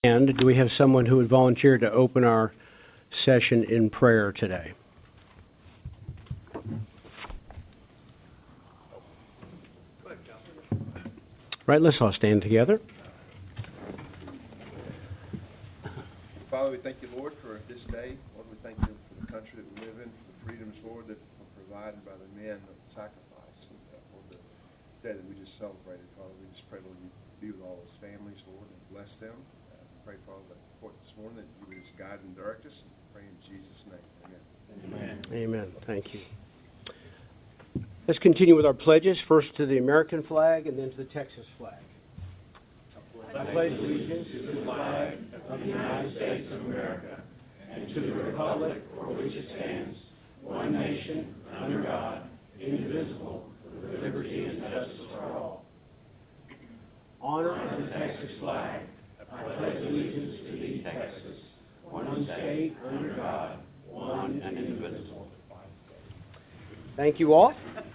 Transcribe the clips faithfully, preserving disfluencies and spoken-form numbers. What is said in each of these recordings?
And do we have someone who would volunteer to open our session in prayer today? Right, let's all stand together. Father, we thank you, Lord, for this day. Lord, we thank you for the country that we live in, for the freedoms, Lord, that were provided by the men of sacrifice. And, uh, Lord, the day that we just celebrated, Father, we just pray, Lord, you be with all those families, Lord, and bless them. Uh, pray, Father, that for this morning that you would just guide and direct us. And pray in Jesus' name. Amen. Amen. Amen. Thank you. Let's continue with our pledges, first to the American flag and then to the Texas flag. I pledge allegiance to the flag of the United States of America and to the republic for which it stands, one nation, under God, indivisible, with liberty and justice for all. Honor the Texas flag. I pledge allegiance to thee, Texas, one state, under God, one and indivisible. Thank you all.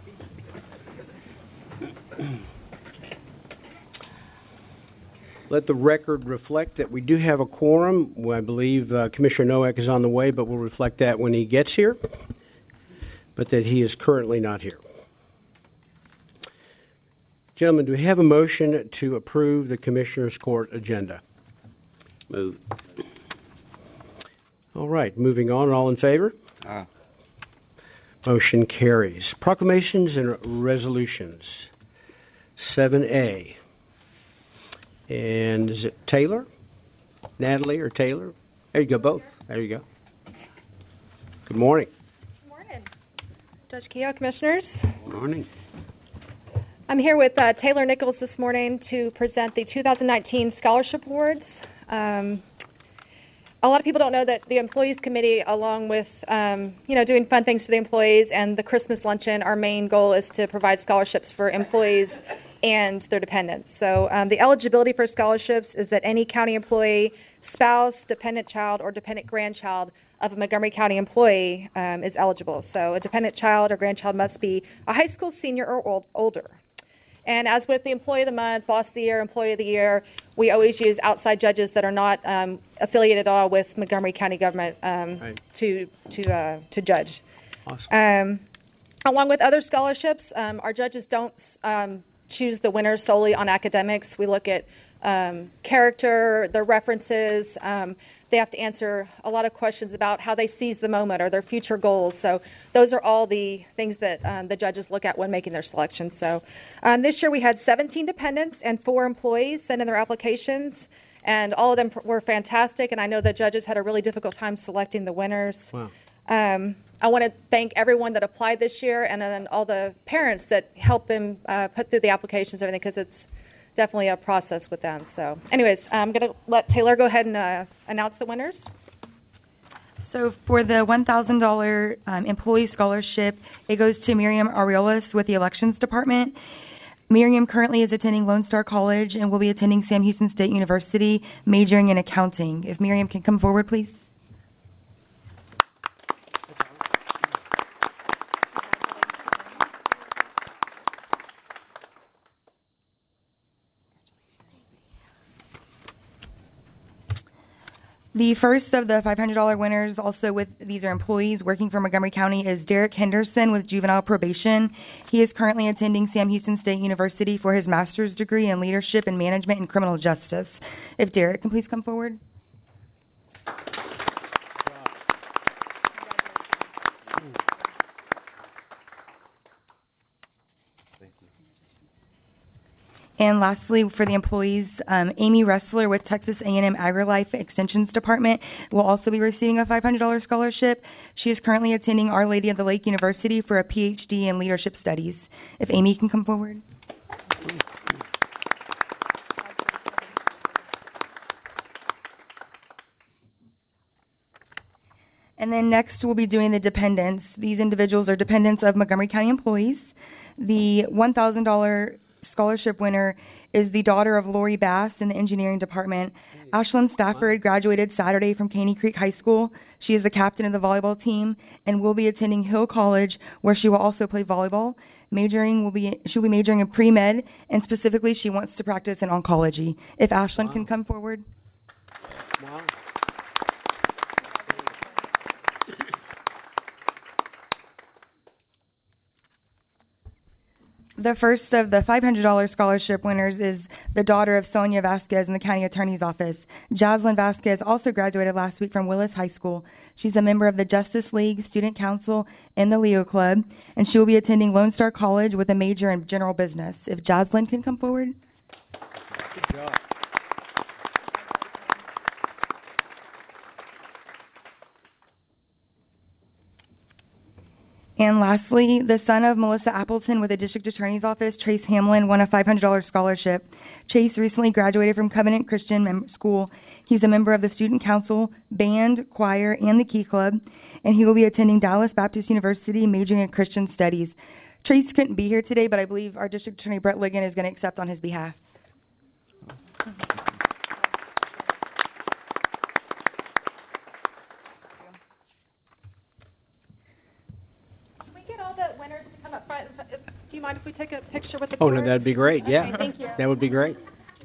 Let the record reflect that we do have a quorum. I believe uh, Commissioner Nowak is on the way, but we'll reflect that when he gets here, but that he is currently not here. Gentlemen, do we have a motion to approve the Commissioner's Court agenda? Move. All right, moving on. All in favor? Aye. Motion carries. Proclamations and resolutions. seven A. And is it Taylor? Natalie or Taylor? There you go, both. There you go. Good morning. Good morning. Judge Keogh, Commissioners. Good morning. I'm here with uh, Taylor Nichols this morning to present the two thousand nineteen Scholarship Awards. Um, a lot of people don't know that the Employees Committee, along with, um, you know, doing fun things for the employees and the Christmas luncheon, our main goal is to provide scholarships for employees and their dependents. So um, the eligibility for scholarships is that any county employee, spouse, dependent child, or dependent grandchild of a Montgomery County employee um, is eligible. So a dependent child or grandchild must be a high school senior or old, older. And as with the Employee of the Month, Boss of the Year, Employee of the Year, we always use outside judges that are not um, affiliated at all with Montgomery County government um, Right. to to uh, to judge. Awesome. Um, along with other scholarships, um, our judges don't um, choose the winners solely on academics. We look at um, character, their references. Um, they have to answer a lot of questions about how they seize the moment or their future goals. So those are all the things that um, the judges look at when making their selections. So um, this year we had seventeen dependents and four employees send in their applications, and all of them were fantastic, and I know the judges had a really difficult time selecting the winners. Wow. Um, I want to thank everyone that applied this year, and then all the parents that helped them uh, put through the applications and everything, because it's definitely a process with them. So anyways, I'm going to let Taylor go ahead and uh, announce the winners. So for the one thousand dollars um, employee scholarship, it goes to Miriam Aureolis with the Elections Department. Miriam currently is attending Lone Star College and will be attending Sam Houston State University, majoring in accounting. If Miriam can come forward, please. The first of the five hundred dollars winners, also with these are employees working for Montgomery County, is Derek Henderson with juvenile probation. He is currently attending Sam Houston State University for his master's degree in leadership and management and criminal justice. If Derek can please come forward. And lastly, for the employees, um, Amy Ressler with Texas A and M AgriLife Extensions Department will also be receiving a five hundred dollars scholarship. She is currently attending Our Lady of the Lake University for a P H D in leadership studies. If Amy can come forward. And then next we'll be doing the dependents. These individuals are dependents of Montgomery County employees. The one thousand dollars scholarship winner is the daughter of Lori Bass in the engineering department. Ashlyn Stafford graduated Saturday from Caney Creek High School. She is the captain of the volleyball team and will be attending Hill College, where she will also play volleyball. Majoring will be she'll be majoring in pre-med, and specifically she wants to practice in oncology. If Ashlyn Wow. can come forward. Wow. The first of the five hundred dollars scholarship winners is the daughter of Sonia Vasquez in the county attorney's office. Jaslyn Vasquez also graduated last week from Willis High School. She's a member of the Justice League, Student Council, and the Leo Club, and she will be attending Lone Star College with a major in general business. If Jaslyn can come forward. Good job. And lastly, the son of Melissa Appleton with the District Attorney's Office, Trace Hamlin, won a five hundred dollars scholarship. Chase recently graduated from Covenant Christian Mem- School. He's a member of the Student Council, Band, Choir, and the Key Club, and he will be attending Dallas Baptist University, majoring in Christian Studies. Trace couldn't be here today, but I believe our District Attorney, Brett Ligon, is going to accept on his behalf. Can we get all the winners to come up front? Do you mind if we take a picture with the Oh, board? no, that'd be great, yeah. Okay, thank you. That would be great.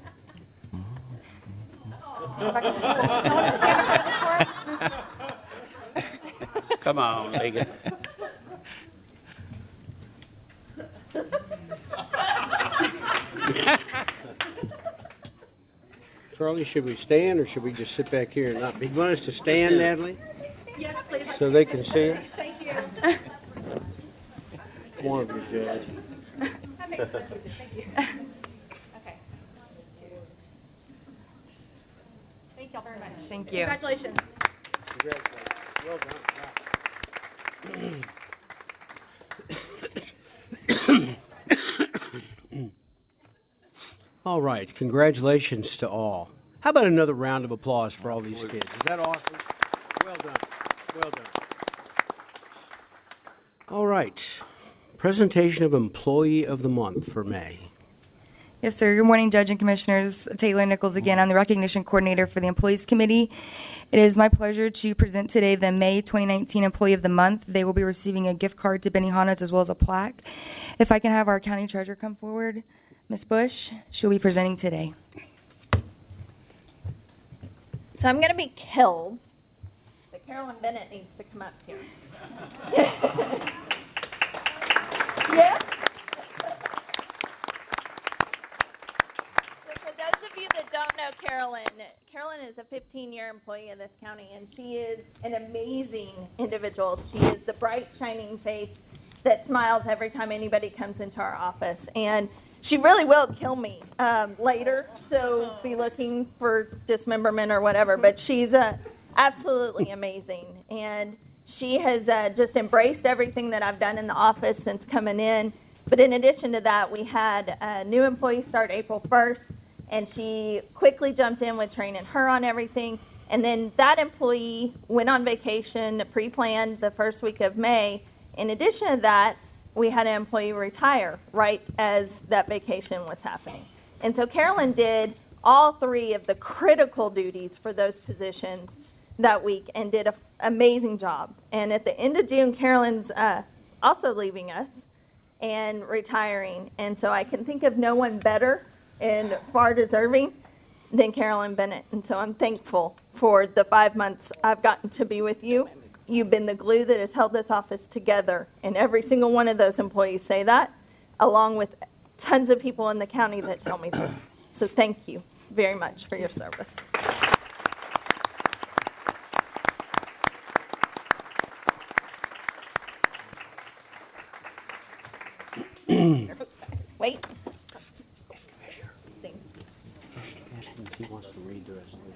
Come on, Megan. Charlie, should we stand or should we just sit back here and not be? You want us to stand, Natalie? Yes, please. So they can see us? Thank you. One of you, Judge. Thank you. Okay. Thank y'all very much. Thank you. Congratulations. Congratulations. Well done. All right, congratulations to all. How about another round of applause for all these kids? Is that awesome? Well done, well done. All right, presentation of Employee of the Month for May. Yes, sir. Good morning, Judge and Commissioners. Taylor Nichols again. I'm the Recognition Coordinator for the Employees Committee. It is my pleasure to present today the May twenty nineteen Employee of the Month. They will be receiving a gift card to Benihana's as well as a plaque. If I can have our County Treasurer come forward, Miz Bush, she'll be presenting today. So I'm going to be killed, but Carolyn Bennett needs to come up here. Yeah? So for those of you that don't know Carolyn, Carolyn is a fifteen-year employee of this county, and she is an amazing individual. She is the bright, shining face that smiles every time anybody comes into our office. And she really will kill me um, later, so be looking for dismemberment or whatever. But she's uh, absolutely amazing, and she has uh, just embraced everything that I've done in the office since coming in. But in addition to that, we had a new employee start April first, and she quickly jumped in with training her on everything. And then that employee went on vacation, pre-planned the first week of May. In addition to that, we had an employee retire right as that vacation was happening. And so Carolyn did all three of the critical duties for those positions that week and did an amazing job. And at the end of June, Carolyn's uh, also leaving us and retiring. And so I can think of no one better and far deserving than Carolyn Bennett. And so I'm thankful for the five months I've gotten to be with you. You've been the glue that has held this office together, and every single one of those employees say that, along with tons of people in the county that tell me this. So thank you very much for your service. Wait. Thanks. He wants to read the resolution.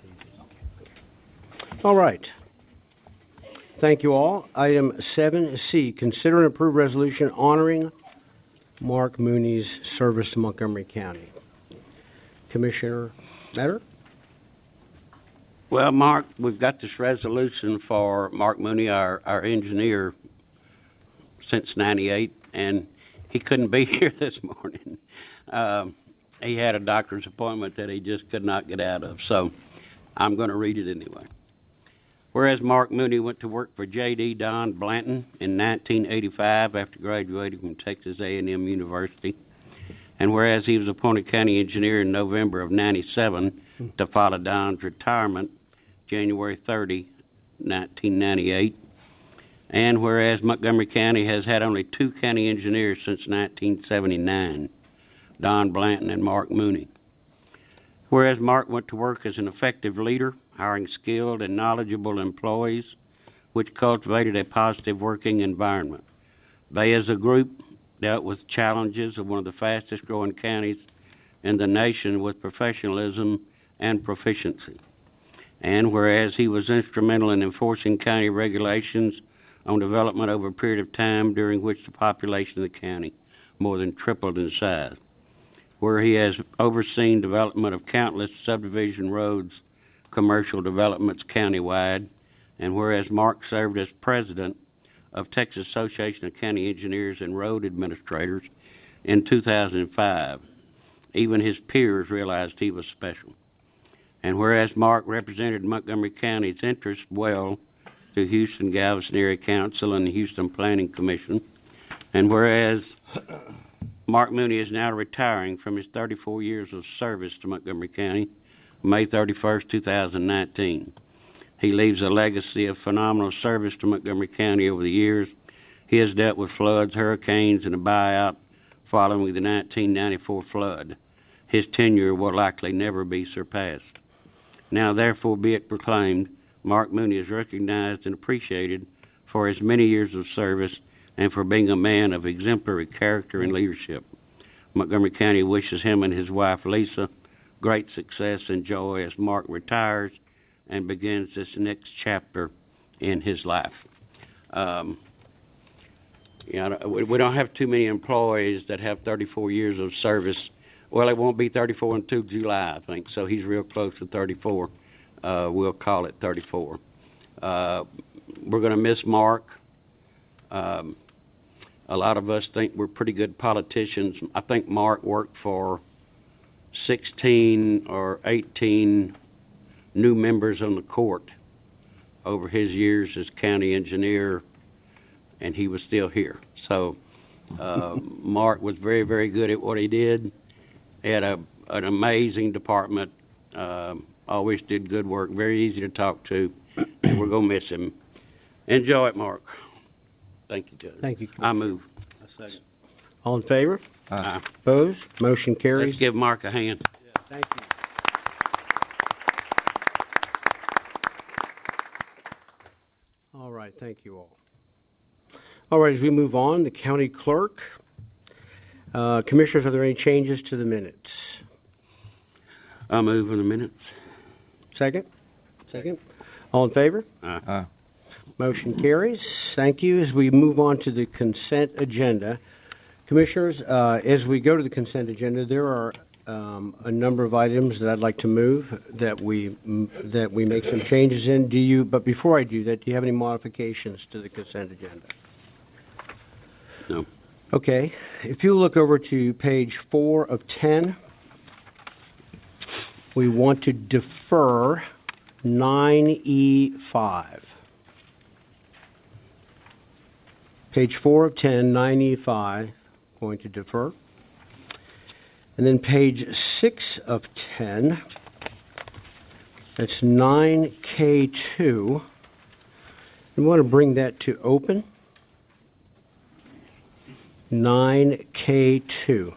All right. Thank you all. Item seven C, consider and approve resolution honoring Mark Mooney's service to Montgomery County. Commissioner Metter? Well, Mark, we've got this resolution for Mark Mooney, our, our engineer, since ninety-eight, and he couldn't be here this morning. Um, he had a doctor's appointment that he just could not get out of, so I'm going to read it anyway. Whereas Mark Mooney went to work for J D Don Blanton in nineteen eighty-five after graduating from Texas A and M University, and whereas he was appointed county engineer in November of ninety-seven to follow Don's retirement, January thirtieth, nineteen ninety-eight. And whereas Montgomery County has had only two county engineers since nineteen seventy-nine, Don Blanton and Mark Mooney. Whereas Mark went to work as an effective leader, hiring skilled and knowledgeable employees, which cultivated a positive working environment. They, as a group, dealt with challenges of one of the fastest growing counties in the nation with professionalism and proficiency. And whereas he was instrumental in enforcing county regulations on development over a period of time during which the population of the county more than tripled in size, where he has overseen development of countless subdivision roads, commercial developments countywide, and whereas Mark served as president of Texas Association of County Engineers and Road Administrators in two thousand five, even his peers realized he was special. And whereas Mark represented Montgomery County's interests well through Houston Galveston Area Council and the Houston Planning Commission, and whereas Mark Mooney is now retiring from his thirty-four years of service to Montgomery County, May thirty-first, two thousand nineteen. He leaves a legacy of phenomenal service to Montgomery County over the years. He has dealt with floods, hurricanes, and a buyout following the nineteen ninety-four flood. His tenure will likely never be surpassed. Now, therefore, be it proclaimed, Mark Mooney is recognized and appreciated for his many years of service and for being a man of exemplary character and leadership. Montgomery County wishes him and his wife, Lisa, great success and joy as Mark retires and begins this next chapter in his life. Um, you know, we, we don't have too many employees that have thirty-four years of service. Well, it won't be thirty-four until July, I think, so he's real close to thirty-four. Uh, we'll call it thirty-four. Uh, we're going to miss Mark. Um, a lot of us think we're pretty good politicians. I think Mark worked for sixteen or eighteen new members on the court over his years as county engineer, and he was still here. So uh, Mark was very, very good at what he did. He had a, an amazing department, uh, always did good work, very easy to talk to, and we're going to miss him. Enjoy it, Mark. Thank you, Judge. Thank you. I move. All in favor? Aye. Opposed? Motion carries. Let's give Mark a hand. Thank you. All right, thank you all. All right, as we move on, the county clerk. Uh, Commissioners, are there any changes to the minutes? I move in a minute. Second? Second. All in favor? Aye. Motion carries. Thank you. As we move on to the consent agenda, Commissioners, uh, as we go to the consent agenda, there are um, a number of items that I'd like to move that we m- that we make some changes in. Do you? But before I do that, do you have any modifications to the consent agenda? No. Okay. If you look over to page four of ten, we want to defer nine E five. Page four of ten, nine E five, going to defer. And then page six of ten, that's nine K two. We want to bring that to open. nine K two.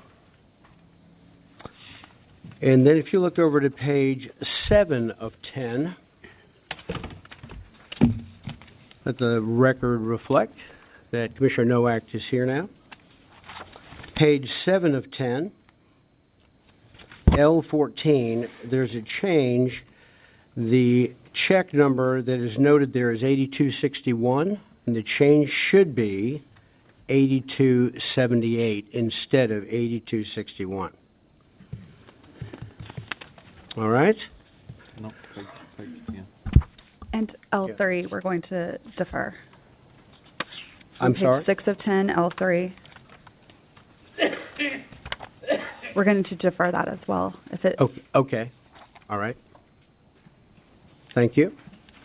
And then if you look over to page seven of ten, let the record reflect that Commissioner Nowak is here now. Page seven of ten, L fourteen, there's a change. The check number that is noted there is eighty-two sixty-one, and the change should be eighty-two seventy-eight instead of eighty-two sixty-one. All right? And L three, we're going to defer. I'm Page sorry? six of ten, L three. We're going to defer that as well, if it, Okay, okay. All right. Thank you.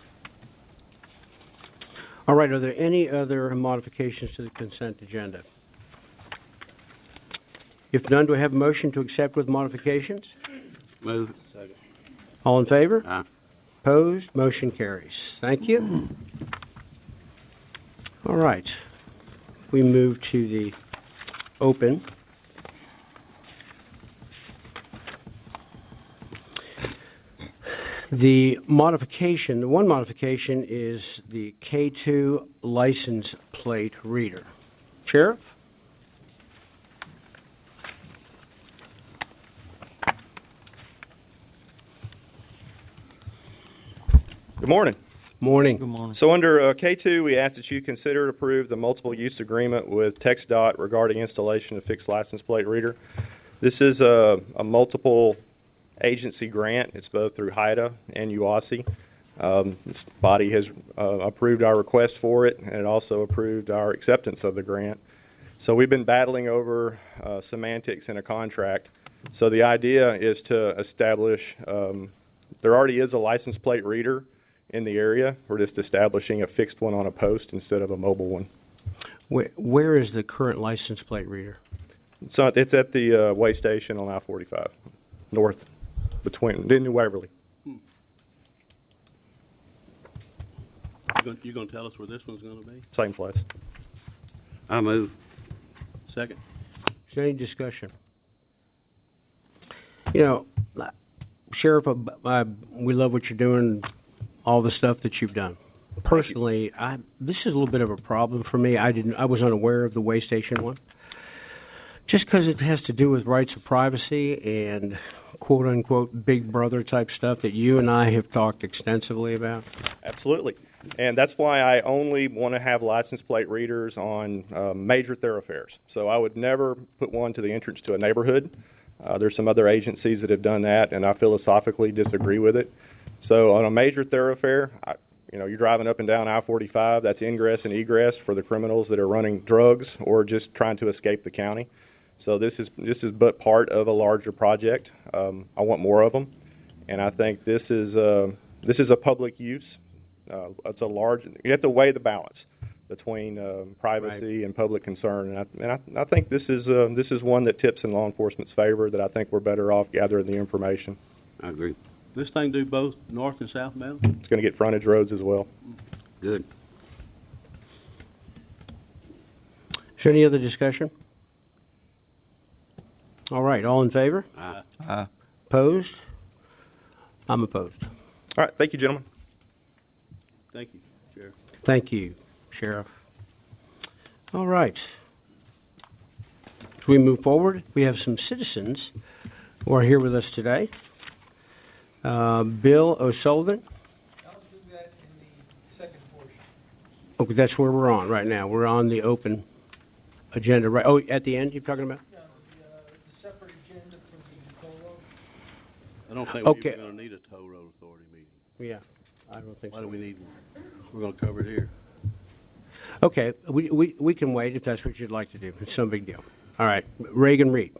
All right, are there any other modifications to the consent agenda? If none, do I have a motion to accept with modifications? Move. All in favor? Aye. Opposed? Motion carries. Thank you. All right. We move to the open. The modification, the one modification is the K two license plate reader. Sheriff? Good morning. Morning. So under uh, K two, we ask that you consider to approve the multiple use agreement with TxDOT regarding installation of fixed license plate reader. This is a, a multiple agency grant. It's both through HIDA and U A S I. Um, this body has uh, approved our request for it, and it also approved our acceptance of the grant. So we've been battling over uh, semantics in a contract. So the idea is to establish, um, there already is a license plate reader in the area. We're just establishing a fixed one on a post instead of a mobile one. Where, where is the current license plate reader? So it's at the uh, way station on I forty-five, north between, in New Waverly. You gonna, you gonna tell us where this one's gonna be? Same place. I move. Second. Is there any discussion? You know, Sheriff, I, I, we love what you're doing, all the stuff that you've done. Personally, I this is a little bit of a problem for me. I didn't, I was unaware of the way station one, just because it has to do with rights of privacy and quote unquote big brother type stuff that you and I have talked extensively about. Absolutely. And that's why I only want to have license plate readers on uh, major thoroughfares. So I would never put one to the entrance to a neighborhood. Uh, there's some other agencies that have done that, and I philosophically disagree with it. So on a major thoroughfare, I, you know, you're driving up and down I forty-five, that's ingress and egress for the criminals that are running drugs or just trying to escape the county. So this is this is but part of a larger project. Um, I want more of them, and I think this is uh, this is a public use. Uh, it's a large. You have to weigh the balance between uh, privacy Right. and public concern, and I and I, I think this is uh, this is one that tips in law enforcement's favor. That I think we're better off gathering the information. I agree. This thing do both north and southbound? It's going to get frontage roads as well. Good. Is there any other discussion? All right, all in favor? Aye. Opposed? I'm opposed. All right, thank you, gentlemen. Thank you, Sheriff. Thank you, Sheriff. All right. As we move forward, we have some citizens who are here with us today. Uh, Bill O'Sullivan. I'll do that in the second portion. Okay, that's where we're on right now. We're on the open agenda. Right. Oh, at the end, you're talking about? No, the, uh, the separate agenda for the toll road. I don't think Okay. we're gonna need a toll road authority meeting. Yeah, I don't think Why so. do we need one? We're gonna cover it here. Okay, we, we, we can wait if that's what you'd like to do. It's no big deal. All right, Reagan Reed.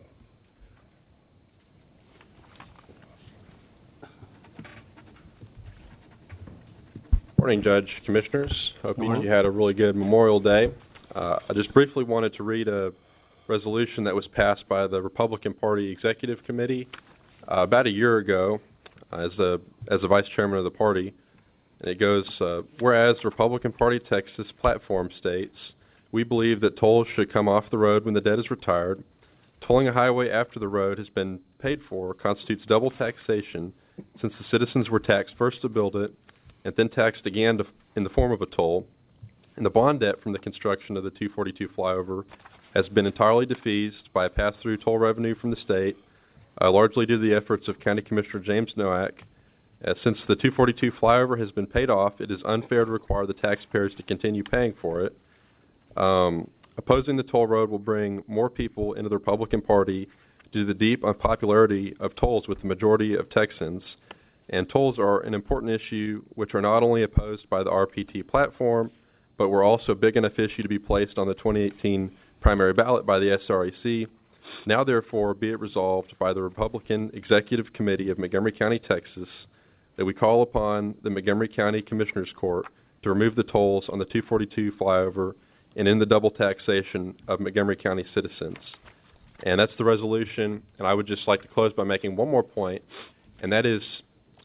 Morning, Judge, Commissioners. Hope Morning. you had a really good Memorial Day. Uh, I just briefly wanted to read a resolution that was passed by the Republican Party Executive Committee uh, about a year ago uh, as the as the Vice Chairman of the party. And it goes, uh, whereas the Republican Party Texas platform states, we believe that tolls should come off the road when the debt is retired. Tolling a highway after the road has been paid for constitutes double taxation since the citizens were taxed first to build it and then taxed again to, in the form of a toll. And the bond debt from the construction of the two forty-two flyover has been entirely defeased by a pass-through toll revenue from the state, uh, largely due to the efforts of County Commissioner James Nowak. Uh, since the two forty-two flyover has been paid off, it is unfair to require the taxpayers to continue paying for it. Um, opposing the toll road will bring more people into the Republican Party due to the deep unpopularity of tolls with the majority of Texans. And tolls are an important issue which are not only opposed by the R P T platform, but were also a big enough issue to be placed on the twenty eighteen primary ballot by the S R A C. Now, therefore, be it resolved by the Republican Executive Committee of Montgomery County, Texas, that we call upon the Montgomery County Commissioners Court to remove the tolls on the two forty-two flyover and end the double taxation of Montgomery County citizens. And that's the resolution. And I would just like to close by making one more point, and that is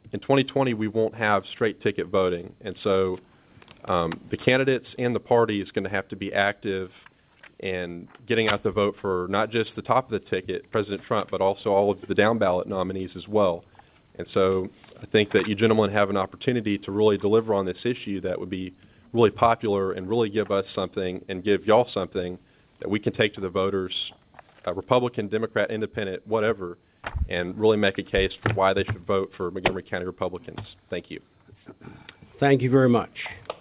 in twenty twenty, we won't have straight ticket voting. And so um, the candidates and the party is going to have to be active in getting out the vote for not just the top of the ticket, President Trump, but also all of the down ballot nominees as well. And so I think that you gentlemen have an opportunity to really deliver on this issue that would be really popular and really give us something and give y'all something that we can take to the voters, uh, Republican, Democrat, Independent, whatever, and really make a case for why they should vote for Montgomery County Republicans. Thank you. Thank you very much.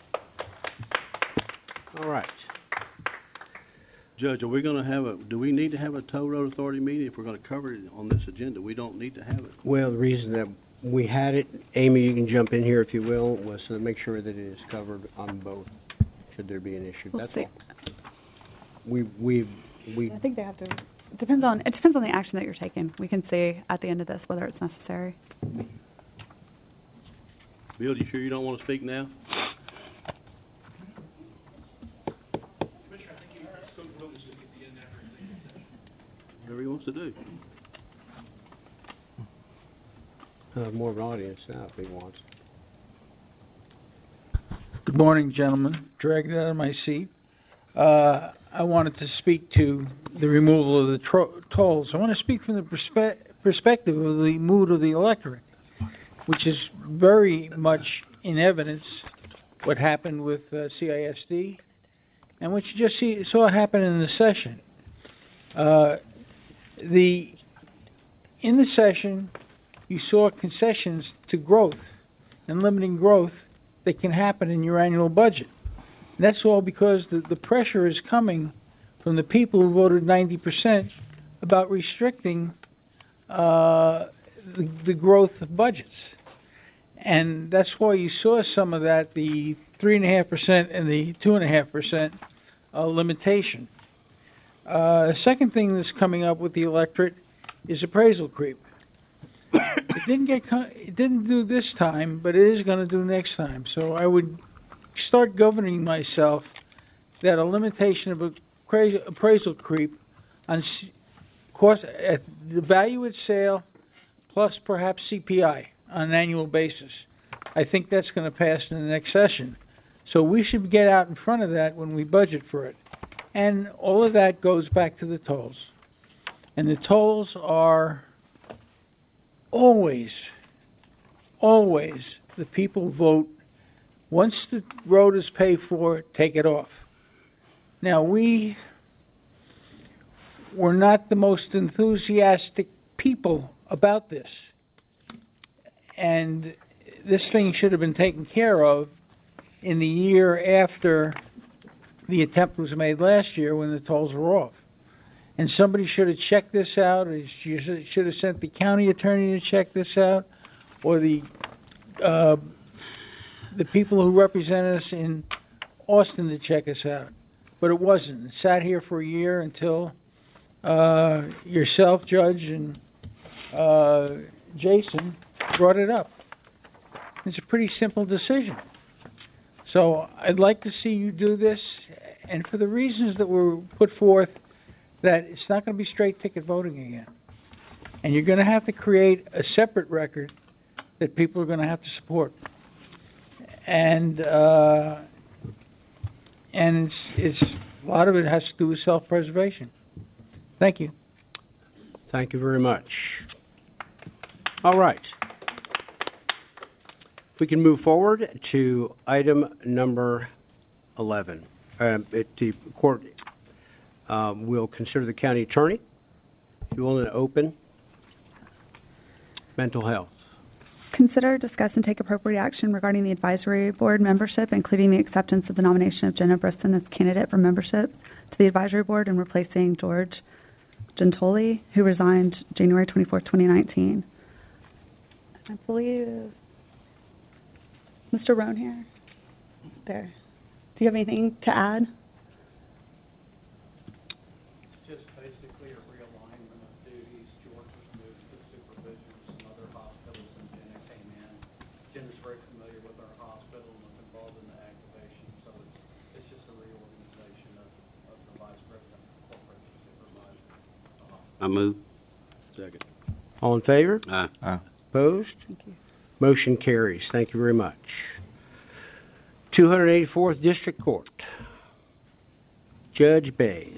All right. Judge, are we gonna have a, do we need to have a toll road authority meeting if we're gonna cover it on this agenda? We don't need to have it. Well, the reason that we had it, Amy, you can jump in here if you will, was to make sure that it is covered on both, should there be an issue. We'll That's see. all. We, we, we, I think they have to, it depends on, it depends on the action that you're taking. We can see at the end of this whether it's necessary. Bill, you sure you don't wanna speak now? Whatever he wants to do. uh, more of an audience now if he wants. Good morning, gentlemen. Dragged out of my seat. Uh, I wanted to speak to the removal of the tro- tolls. I want to speak from the perspe- perspective of the mood of the electorate, which is very much in evidence what happened with uh, C I S D and what you just see, saw happen in the session. Uh, the in the session, you saw concessions to growth and limiting growth that can happen in your annual budget. And that's all because the, the pressure is coming from the people who voted ninety percent about restricting uh, the, the growth of budgets. And that's why you saw some of that, the three point five percent and the two point five percent uh, limitation. Uh, the second thing that's coming up with the electorate is appraisal creep. It didn't get, co- it didn't do this time, but it is going to do next time. So I would start governing myself that a limitation of appra- appraisal creep on s- cost at the value at sale plus perhaps C P I on an annual basis. I think that's going to pass in the next session. So we should get out in front of that when we budget for it. And all of that goes back to the tolls. And the tolls are always, always the people vote. Once the road is paid for, take it off. Now, we were not the most enthusiastic people about this. And this thing should have been taken care of in the year after the attempt was made last year when the tolls were off. And somebody should have checked this out, or you should have sent the county attorney to check this out, or the uh, the people who represent us in Austin to check us out. But it wasn't. It sat here for a year until uh, yourself, Judge, and uh, Jason brought it up. It's a pretty simple decision. So I'd like to see you do this, and for the reasons that were put forth, that it's not going to be straight ticket voting again. And you're going to have to create a separate record that people are going to have to support. And uh, and it's, it's a lot of it has to do with self-preservation. Thank you. Thank you very much. All right. We can move forward to item number eleven. Um, it, the court um, will consider the county attorney. If you want to open mental health. Consider, discuss, and take appropriate action regarding the advisory board membership, including the acceptance of the nomination of Jenna Brisson as candidate for membership to the advisory board and replacing George Gentoli, who resigned January twenty-fourth, twenty nineteen. I believe Mister Roan here. There. Do you have anything to add? Just basically a realignment of duties. George was moved to supervision of some other hospitals and Jenna came in. Jenna's very familiar with our hospital and was involved in the activation, so it's, it's just a reorganization of, of the vice president of corporate supervisor. I move. Second. All in favor? Aye. Opposed? Thank you. Motion carries. Thank you very much. two hundred eighty-fourth District Court. Judge Bays.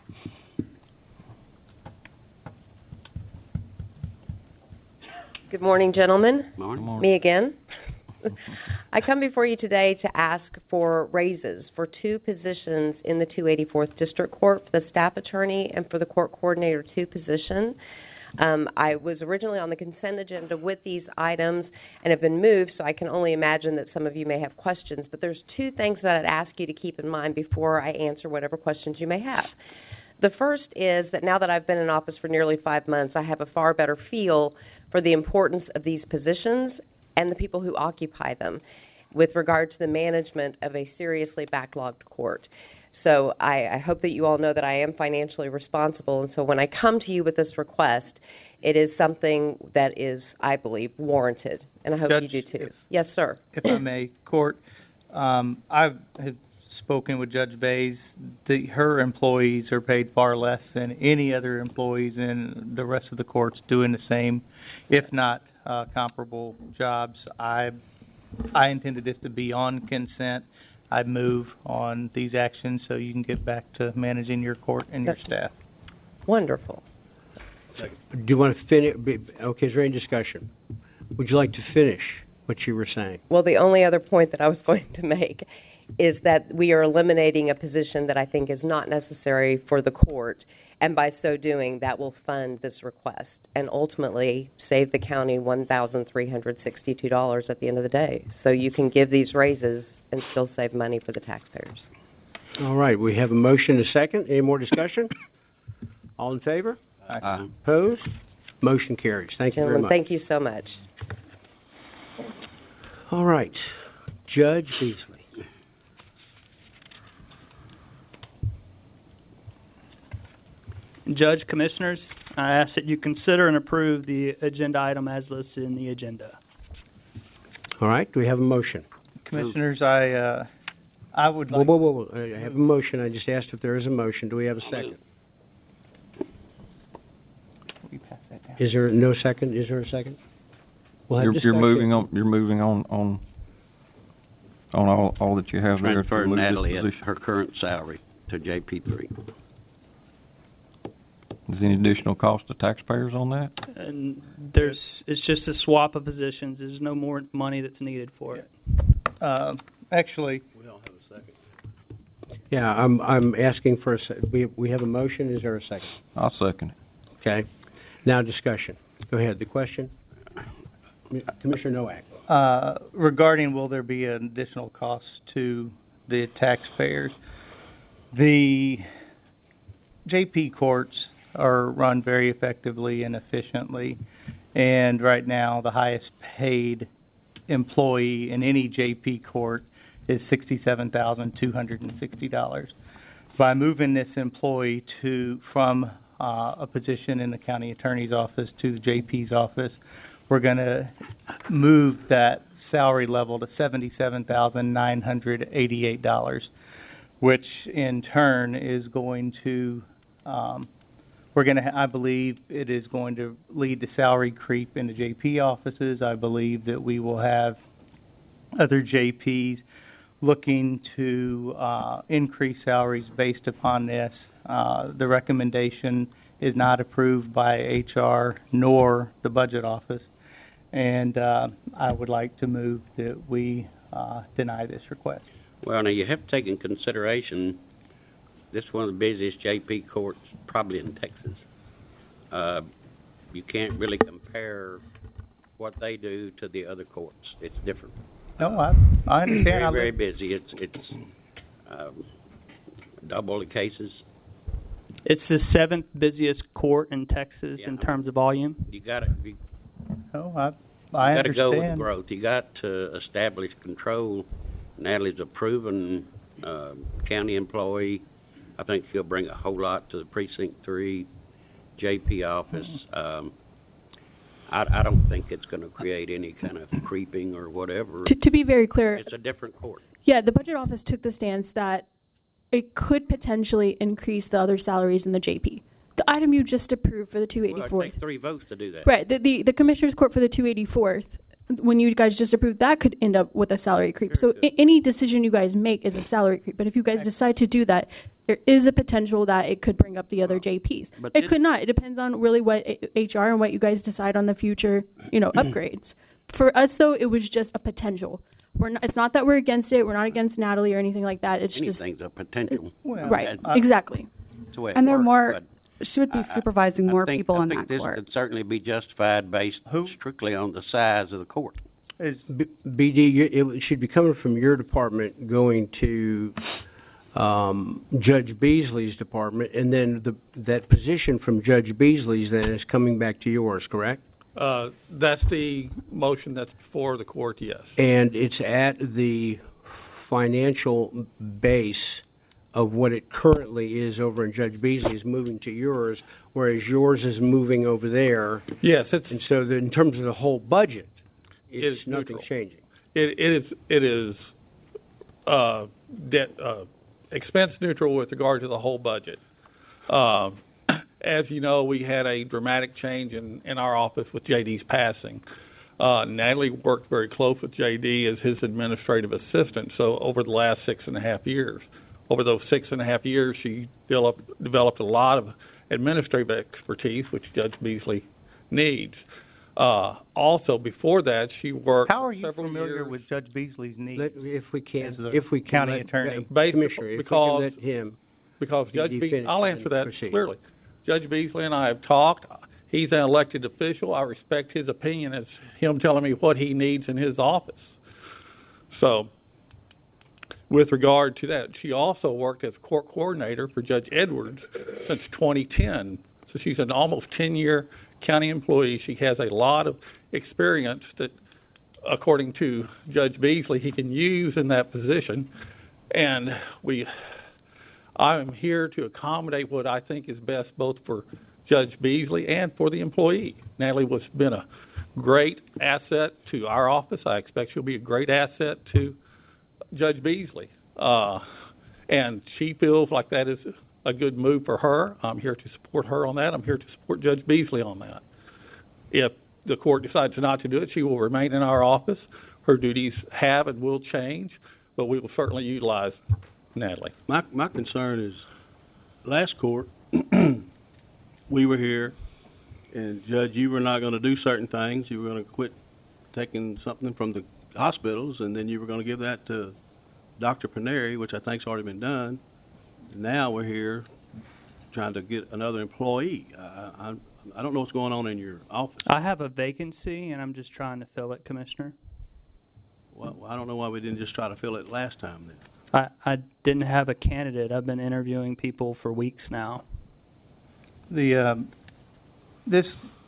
Good morning, gentlemen. Morning. Me again. I come before you today to ask for raises for two positions in the two eighty-fourth District Court, for the staff attorney and for the court coordinator two position. Um, I was originally on the consent agenda with these items and have been moved, so I can only imagine that some of you may have questions. But there's two things that I'd ask you to keep in mind before I answer whatever questions you may have. The first is that now that I've been in office for nearly five months, I have a far better feel for the importance of these positions and the people who occupy them with regard to the management of a seriously backlogged court. So I, I hope that you all know that I am financially responsible, and so when I come to you with this request, it is something that is, I believe, warranted, and I hope Judge, you do too. if- Yes, sir. If I may, Court, um, I have spoken with Judge Bays. The, her employees are paid far less than any other employees in the rest of the courts doing the same, if not uh, comparable jobs. I, I intended this to be on consent. I'd move on these actions so you can get back to managing your court and your staff. Wonderful. Do you want to finish? Okay, is there any discussion? Would you like to finish what you were saying? Well, the only other point that I was going to make is that we are eliminating a position that I think is not necessary for the court, and by so doing, that will fund this request and ultimately save the county one thousand three hundred sixty-two dollars at the end of the day. So you can give these raises and still save money for the taxpayers. All right, we have a motion and a second. Any more discussion? All in favor? Aye. Opposed? Motion carries. Thank you very Gentlemen, much. thank you so much. All right, Judge Beasley. Judge, Commissioners, I ask that you consider and approve the agenda item as listed in the agenda. All right, do we have a motion? Commissioners, I, uh, I would Whoa, like... whoa, whoa, whoa. I have a motion. I just asked if there is a motion. Do we have a second? We pass that down. Is there no second? Is there a second? We'll have You're, you're discussion. moving on, you're moving on, on, on all, all that you have there. to Transfer remove this Natalie at position. her current salary to J P three. Is there any additional cost to taxpayers on that? And there's, it's just a swap of positions. There's no more money that's needed for it. Uh, actually, Yeah, I'm, I'm asking for a, se- we, we have a motion. Is there a second? I'll second it. Okay. Now discussion. Go ahead. The question? Commissioner Nowak. Uh, regarding will there be an additional cost to the taxpayers, the J P courts are run very effectively and efficiently, and right now the highest paid employee in any J P court is sixty-seven thousand two hundred sixty dollars. By moving this employee to from uh, a position in the county attorney's office to the J P's office, we're going to move that salary level to seventy-seven thousand nine hundred eighty-eight dollars, which in turn is going to, um, we're going to, I believe it is going to lead to salary creep in the J P offices. I believe that we will have other J Ps looking to uh, increase salaries based upon this. Uh, the recommendation is not approved by H R nor the budget office. And uh, I would like to move that we uh, deny this request. Well, now, you have to take in consideration, this is one of the busiest J P courts probably in Texas. Uh, you can't really compare what they do to the other courts. It's different. No, I, I understand. Very, I very live- busy. It's, it's, um, double the cases. It's the seventh busiest court in Texas in Yeah. terms of volume. You gotta, you No, I, I You got to go with the understand. growth. You got to establish control. Natalie's a proven uh, county employee. I think she'll bring a whole lot to the precinct three J P office. Um, I, I don't think it's going to create any kind of creeping or whatever. To, to be very clear, It's a different court. yeah, the budget office took the stance that it could potentially increase the other salaries in the J P. The item you just approved for the two Well, eighty-fourth. it takes three votes to do that. Right, the, the, the Commissioners Court for the two eighty-fourth when you guys just approved that could end up with a salary creep. So I- any decision you guys make is a salary creep. But if you guys decide to do that, there is a potential that it could bring up the other J Ps. But It this- could not. It depends on really what A- H R and what you guys decide on the future, you know, upgrades. For us, though, it was just a potential. We're not, it's not that we're against it. We're not against Natalie or anything like that. It's just Anything's a potential. right, That- exactly. That's the way it And there are works, more, but she would be I- I- supervising I more think- people I in think that this court. could certainly be justified based strictly on the size of the court. B- BD, you- it should be coming from your department going to, um, Judge Beasley's department, and then the, that position from Judge Beasley's then is coming back to yours, correct? Uh, that's the motion that's before the court, yes. And it's at the financial base of what it currently is over in Judge Beasley's moving to yours, whereas yours is moving over there. Yes, it's. And so the, in terms of the whole budget, It it's is nothing neutral. changing. It, it is, it is, uh, debt, uh, expense neutral with regard to the whole budget. Um, as you know, we had a dramatic change in, in our office with J D's passing. Uh, Natalie worked very close with J D as his administrative assistant, so over the last six and a half years. Over those six and a half years, she developed, developed a lot of administrative expertise, which Judge Beasley needs. Uh, also, before that, she worked How are you several familiar years with Judge Beasley's needs? Let, if we can, As the if we can, county let- attorney. uh, Based Commissioner, if we because- can let him. Because He- Judge he Beasley, finished I'll and answer that proceed. clearly. Judge Beasley and I have talked. He's an elected official. I respect his opinion as him telling me what he needs in his office. So, with regard to that, she also worked as court coordinator for Judge Edwards since twenty ten. So she's an almost ten-year county employee. She has a lot of experience that, according to Judge Beasley, he can use in that position. And we, I'm here to accommodate what I think is best both for Judge Beasley and for the employee. Natalie has been a great asset to our office. I expect she'll be a great asset to Judge Beasley. Uh, and she feels like that is a good move for her. I'm here to support her on that. I'm here to support Judge Beasley on that. If the court decides not to do it, she will remain in our office. Her duties have and will change, but we will certainly utilize Natalie. My, my concern is, last court, we were here, and Judge, you were not gonna do certain things. You were gonna quit taking something from the hospitals, and then you were gonna give that to Doctor Paneri, which I think's already been done. Now we're here trying to get another employee. I, I, I don't know what's going on in your office. I have a vacancy, and I'm just trying to fill it, Commissioner. Well, I don't know why we didn't just try to fill it last time then. I, I didn't have a candidate. I've been interviewing people for weeks now. The, um, this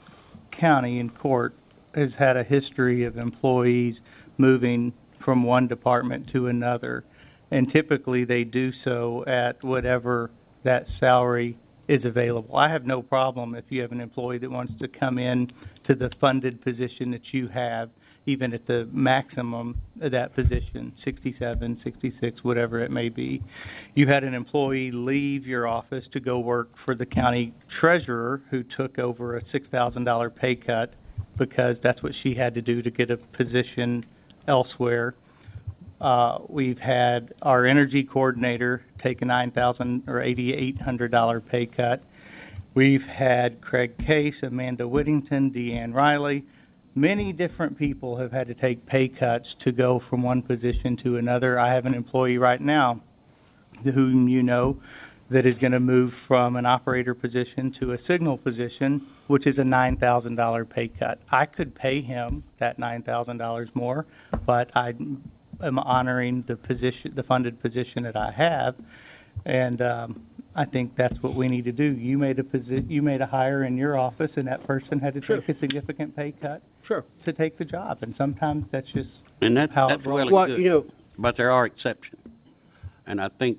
county and court has had a history of employees moving from one department to another, and typically they do so at whatever that salary is available. I have no problem if you have an employee that wants to come in to the funded position that you have, even at the maximum of that position, sixty-seven, sixty-six, whatever it may be. You had an employee leave your office to go work for the county treasurer who took over a six thousand dollar pay cut because that's what she had to do to get a position elsewhere. Uh, we've had our energy coordinator take a nine thousand or eighty-eight hundred dollar pay cut. We've had Craig Case, Amanda Whittington, Deanne Riley. Many different people have had to take pay cuts to go from one position to another. I have an employee right now whom you know that is going to move from an operator position to a signal position, which is a nine thousand dollar pay cut. I could pay him that nine thousand dollars more, but I am honoring the position, the funded position that I have, and um, I think that's what we need to do. You made a posi- you made a hire in your office, and that person had to Sure. take a significant pay cut Sure. to take the job, and sometimes that's just And that, how that's it rolls. really Well, good. you know, But there are exceptions. And I think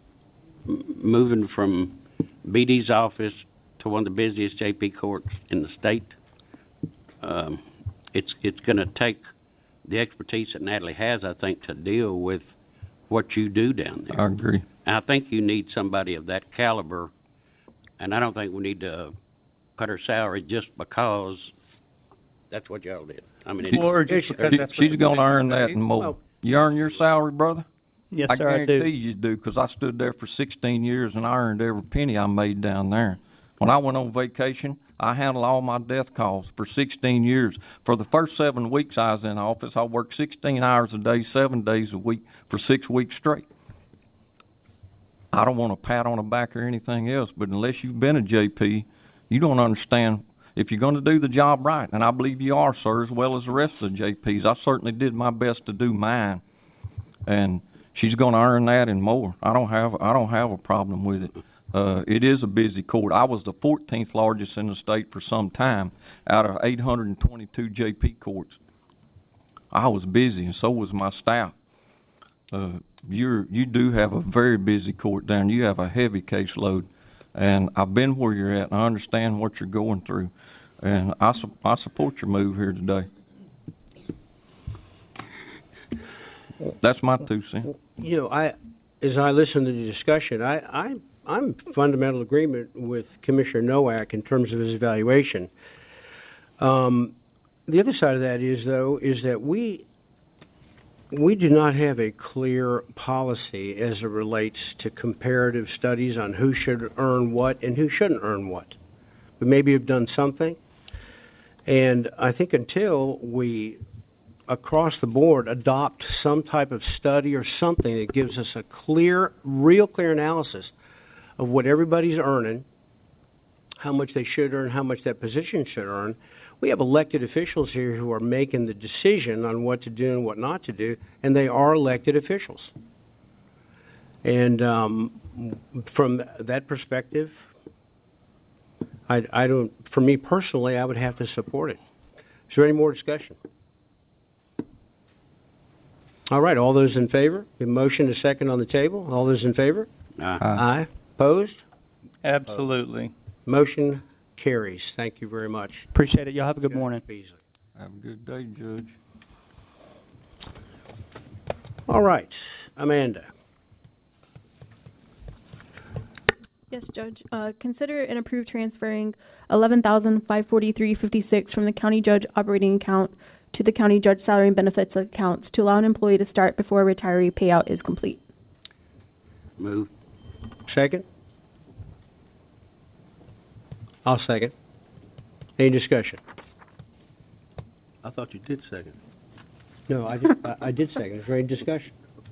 m- moving from B D's office to one of the busiest J P courts in the state, um, it's, it's gonna take the expertise that Natalie has, I think, to deal with what you do down there. I agree. And I think you need somebody of that caliber, and I don't think we need to put her salary just because That's what y'all did. I mean, She- it, she- she- She's gonna earn that and more. You earn your salary, brother? Yes, I sir, I do. guarantee you do, 'cause I stood there for sixteen years and I earned every penny I made down there. When I went on vacation, I handled all my death calls for sixteen years. For the first seven weeks I was in office, I worked sixteen hours a day, seven days a week, for six weeks straight. I don't want a pat on the back or anything else, but unless you've been a J P, you don't understand if you're gonna do the job right, and I believe you are, sir, as well as the rest of the J Ps. I certainly did my best to do mine, and she's gonna earn that and more. I don't have, I don't have a problem with it. Uh, it is a busy court. I was the fourteenth largest in the state for some time, out of eight hundred and twenty-two J P courts. I was busy, and so was my staff. Uh, you're, you do have a very busy court down. You have a heavy caseload, and I've been where you're at, and I understand what you're going through, and I, su- I support your move here today. That's my two cents. You know, I, as I listen to the discussion, I, I, I'm in fundamental agreement with Commissioner Nowak in terms of his evaluation. Um, the other side of that is, though, is that we, we do not have a clear policy as it relates to comparative studies on who should earn what and who shouldn't earn what. We maybe have done something, and I think until we across the board adopt some type of study or something that gives us a clear, real clear analysis of what everybody's earning, how much they should earn, how much that position should earn. We have elected officials here who are making the decision on what to do and what not to do, and they are elected officials. And um, from that perspective, I, I don't, for me personally, I would have to support it. Is there any more discussion? All right, all those in favor? The motion is second on the table. All those in favor? Aye. Aye. Opposed? Absolutely. Motion carries. Thank you very much. Appreciate it. Y'all have a good morning. Beasley. Have a good day, Judge. All right, Amanda. Yes, Judge. Uh, consider and approve transferring eleven thousand five forty-three fifty-six from the county judge operating account to the county judge salary and benefits accounts to allow an employee to start before a retiree payout is complete. Move. Second? I'll second. Any discussion? I thought you did second. No, I did, I, I did second. Is there any discussion?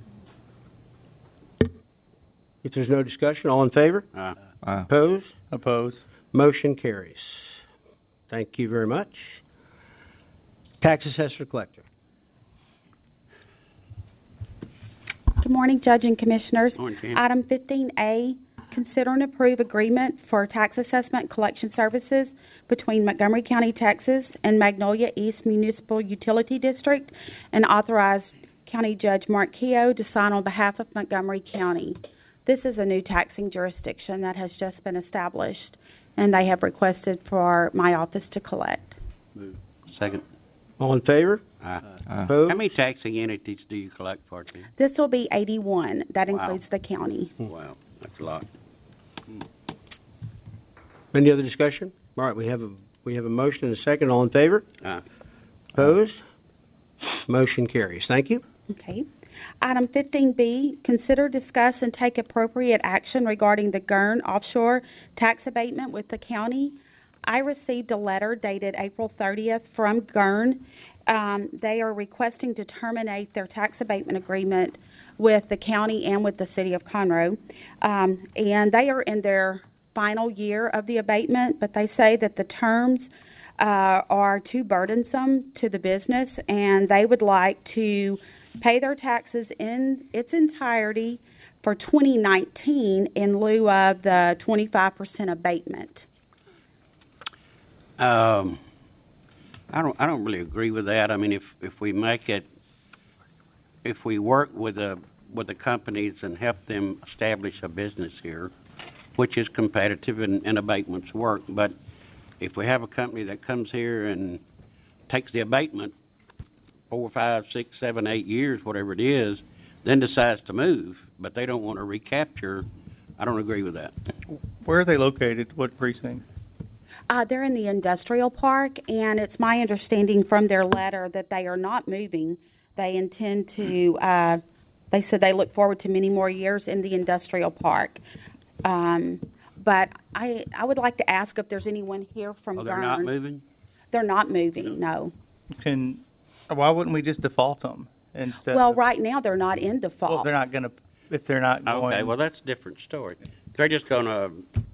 If there's no discussion, all in favor? Aye. Aye. Opposed? Opposed. Motion carries. Thank you very much. Tax assessor collector. Good morning, Judge and Commissioners. Morning, Jan. Item fifteen A, consider and approve agreement for tax assessment collection services between Montgomery County, Texas and Magnolia East Municipal Utility District, and authorize County Judge Mark Keogh to sign on behalf of Montgomery County. This is a new taxing jurisdiction that has just been established, and they have requested for my office to collect. Move. Second. All in favor? Aye. Aye. Opposed? How many taxing entities do you collect for, Jan? This will be eighty-one. That Wow. includes the county. Wow, that's a lot. Any other discussion? All right, we have a, we have a motion and a second. All in favor? Aye. Opposed? Motion carries. Thank you. Okay. Item fifteen B, consider, discuss, and take appropriate action regarding the Gurn offshore tax abatement with the county. I received a letter dated April thirtieth from Gurn. Um, they are requesting to terminate their tax abatement agreement with the county and with the city of Conroe. Um, and they are in their final year of the abatement, but they say that the terms uh, are too burdensome to the business, and they would like to pay their taxes in its entirety for twenty nineteen in lieu of the twenty-five percent abatement. Um, I don't, I don't really agree with that. I mean, if, if we make it, if we work with the, with the companies and help them establish a business here, which is competitive and, and abatements work, but if we have a company that comes here and takes the abatement four, five, six, seven, eight years, whatever it is, then decides to move, but they don't want to recapture, I don't agree with that. Where are they located? What precinct? Uh, they're in the industrial park, and it's my understanding from their letter that they are not moving. They intend to, uh, they said they look forward to many more years in the industrial park. Um, but I, I would like to ask if there's anyone here from Oh, Gurn. they're not moving? They're not moving, no. Can, why wouldn't we just default them instead Well, of, right now, they're not in well, default. if they're not gonna, if they're not going. Okay, well, that's a different story. They're just gonna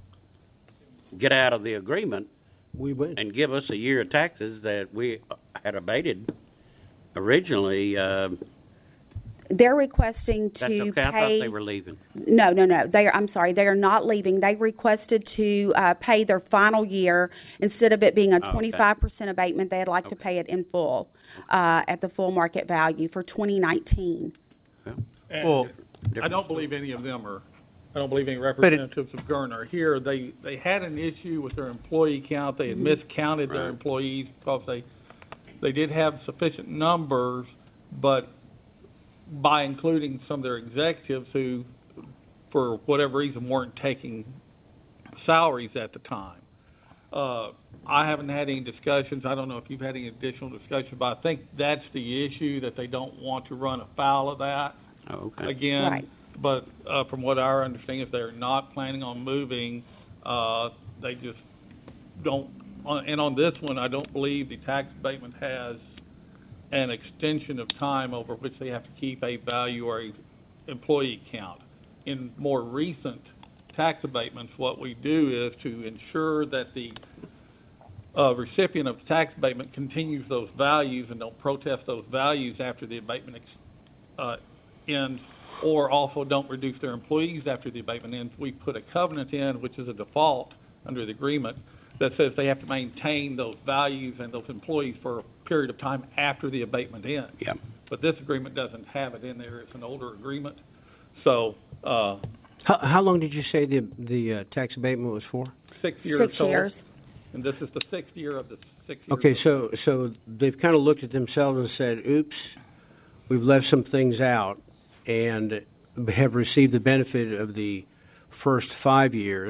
get out of the agreement We win. and give us a year of taxes that we had abated originally. Uh, They're requesting that's to okay. I thought pay. they were leaving. No, no, no. They are, I'm sorry, they are not leaving. They requested to, uh, pay their final year. Instead of it being a Oh, okay. twenty-five percent abatement, they'd like to pay it in full, uh, at the full market value for twenty nineteen. And Well, I don't believe any of them are, I don't believe any representatives of Gurn are here. They, they had an issue with their employee count. They had miscounted their Right. employees because they, they did have sufficient numbers, but by including some of their executives who, for whatever reason, weren't taking salaries at the time. Uh, I haven't had any discussions. I don't know if you've had any additional discussion, but I think that's the issue, that they don't want to run afoul of that. Oh, okay. Again, Right. but, uh, from what our understanding, if they're not planning on moving, uh, they just don't, on- and on this one, I don't believe the tax abatement has an extension of time over which they have to keep a value or a employee count. In more recent tax abatements, what we do is to ensure that the, uh, recipient of the tax abatement continues those values and don't protest those values after the abatement, ex- uh, ends, or also don't reduce their employees after the abatement ends. We put a covenant in, which is a default under the agreement, that says they have to maintain those values and those employees for a period of time after the abatement ends. Yeah. But this agreement doesn't have it in there. It's an older agreement. So, uh, How, how long did you say the, the, uh, tax abatement was for? six years Six total. years. And this is the sixth year of the six years. Okay, of- so, so they've kind of looked at themselves and said, oops, we've left some things out, and have received the benefit of the first five years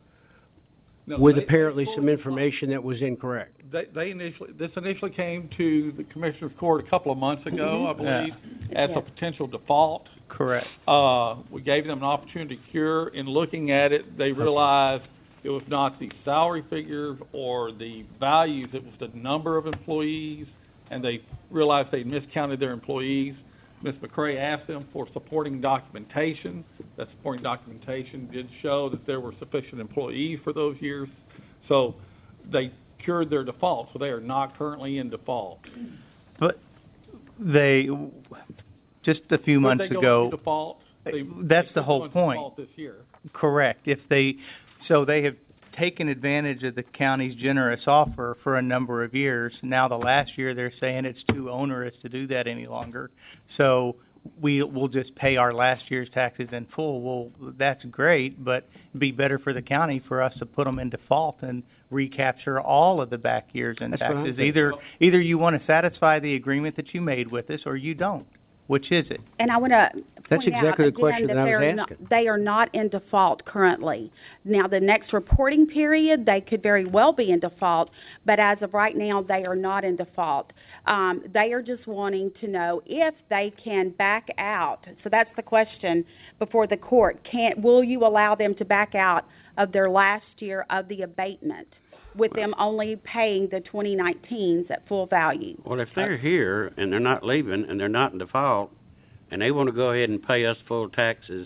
No, with they- apparently some information that was incorrect. They, they initially, this initially came to the Commissioner's Court a couple of months ago, I believe, as a potential default. Correct. Uh, we gave them an opportunity to cure. In looking at it, they realized it was not the salary figures or the values, it was the number of employees, and they realized they miscounted their employees. Miz McCray asked them for supporting documentation. That supporting documentation did show that there were sufficient employees for those years. So they cured their default, so they are not currently in default. But they, just a few months Could they go ago. into default? They- That's they the could whole go into point. default this year. Correct. If they, so they have taken advantage of the county's generous offer for a number of years. Now, the last year, they're saying it's too onerous to do that any longer. So we will just pay our last year's taxes in full. Well, that's great, but it'd be better for the county for us to put them in default and recapture all of the back years in That's what I'm taxes. thinking. Either, either you want to satisfy the agreement that you made with us, or you don't. Which is it? And I want to That's point out exactly the again question that that I was they're not, asking. they are not in default currently. Now, the next reporting period, they could very well be in default, but as of right now, they are not in default. Um, they are just wanting to know if they can back out. So that's the question before the court. Can, will you allow them to back out of their last year of the abatement, with them only paying the twenty nineteens at full value? Well, if they're here and they're not leaving and they're not in default, and they want to go ahead and pay us full taxes,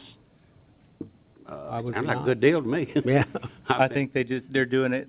uh, would sounds like a not. good deal to me. Yeah. I think they just, they're doing it.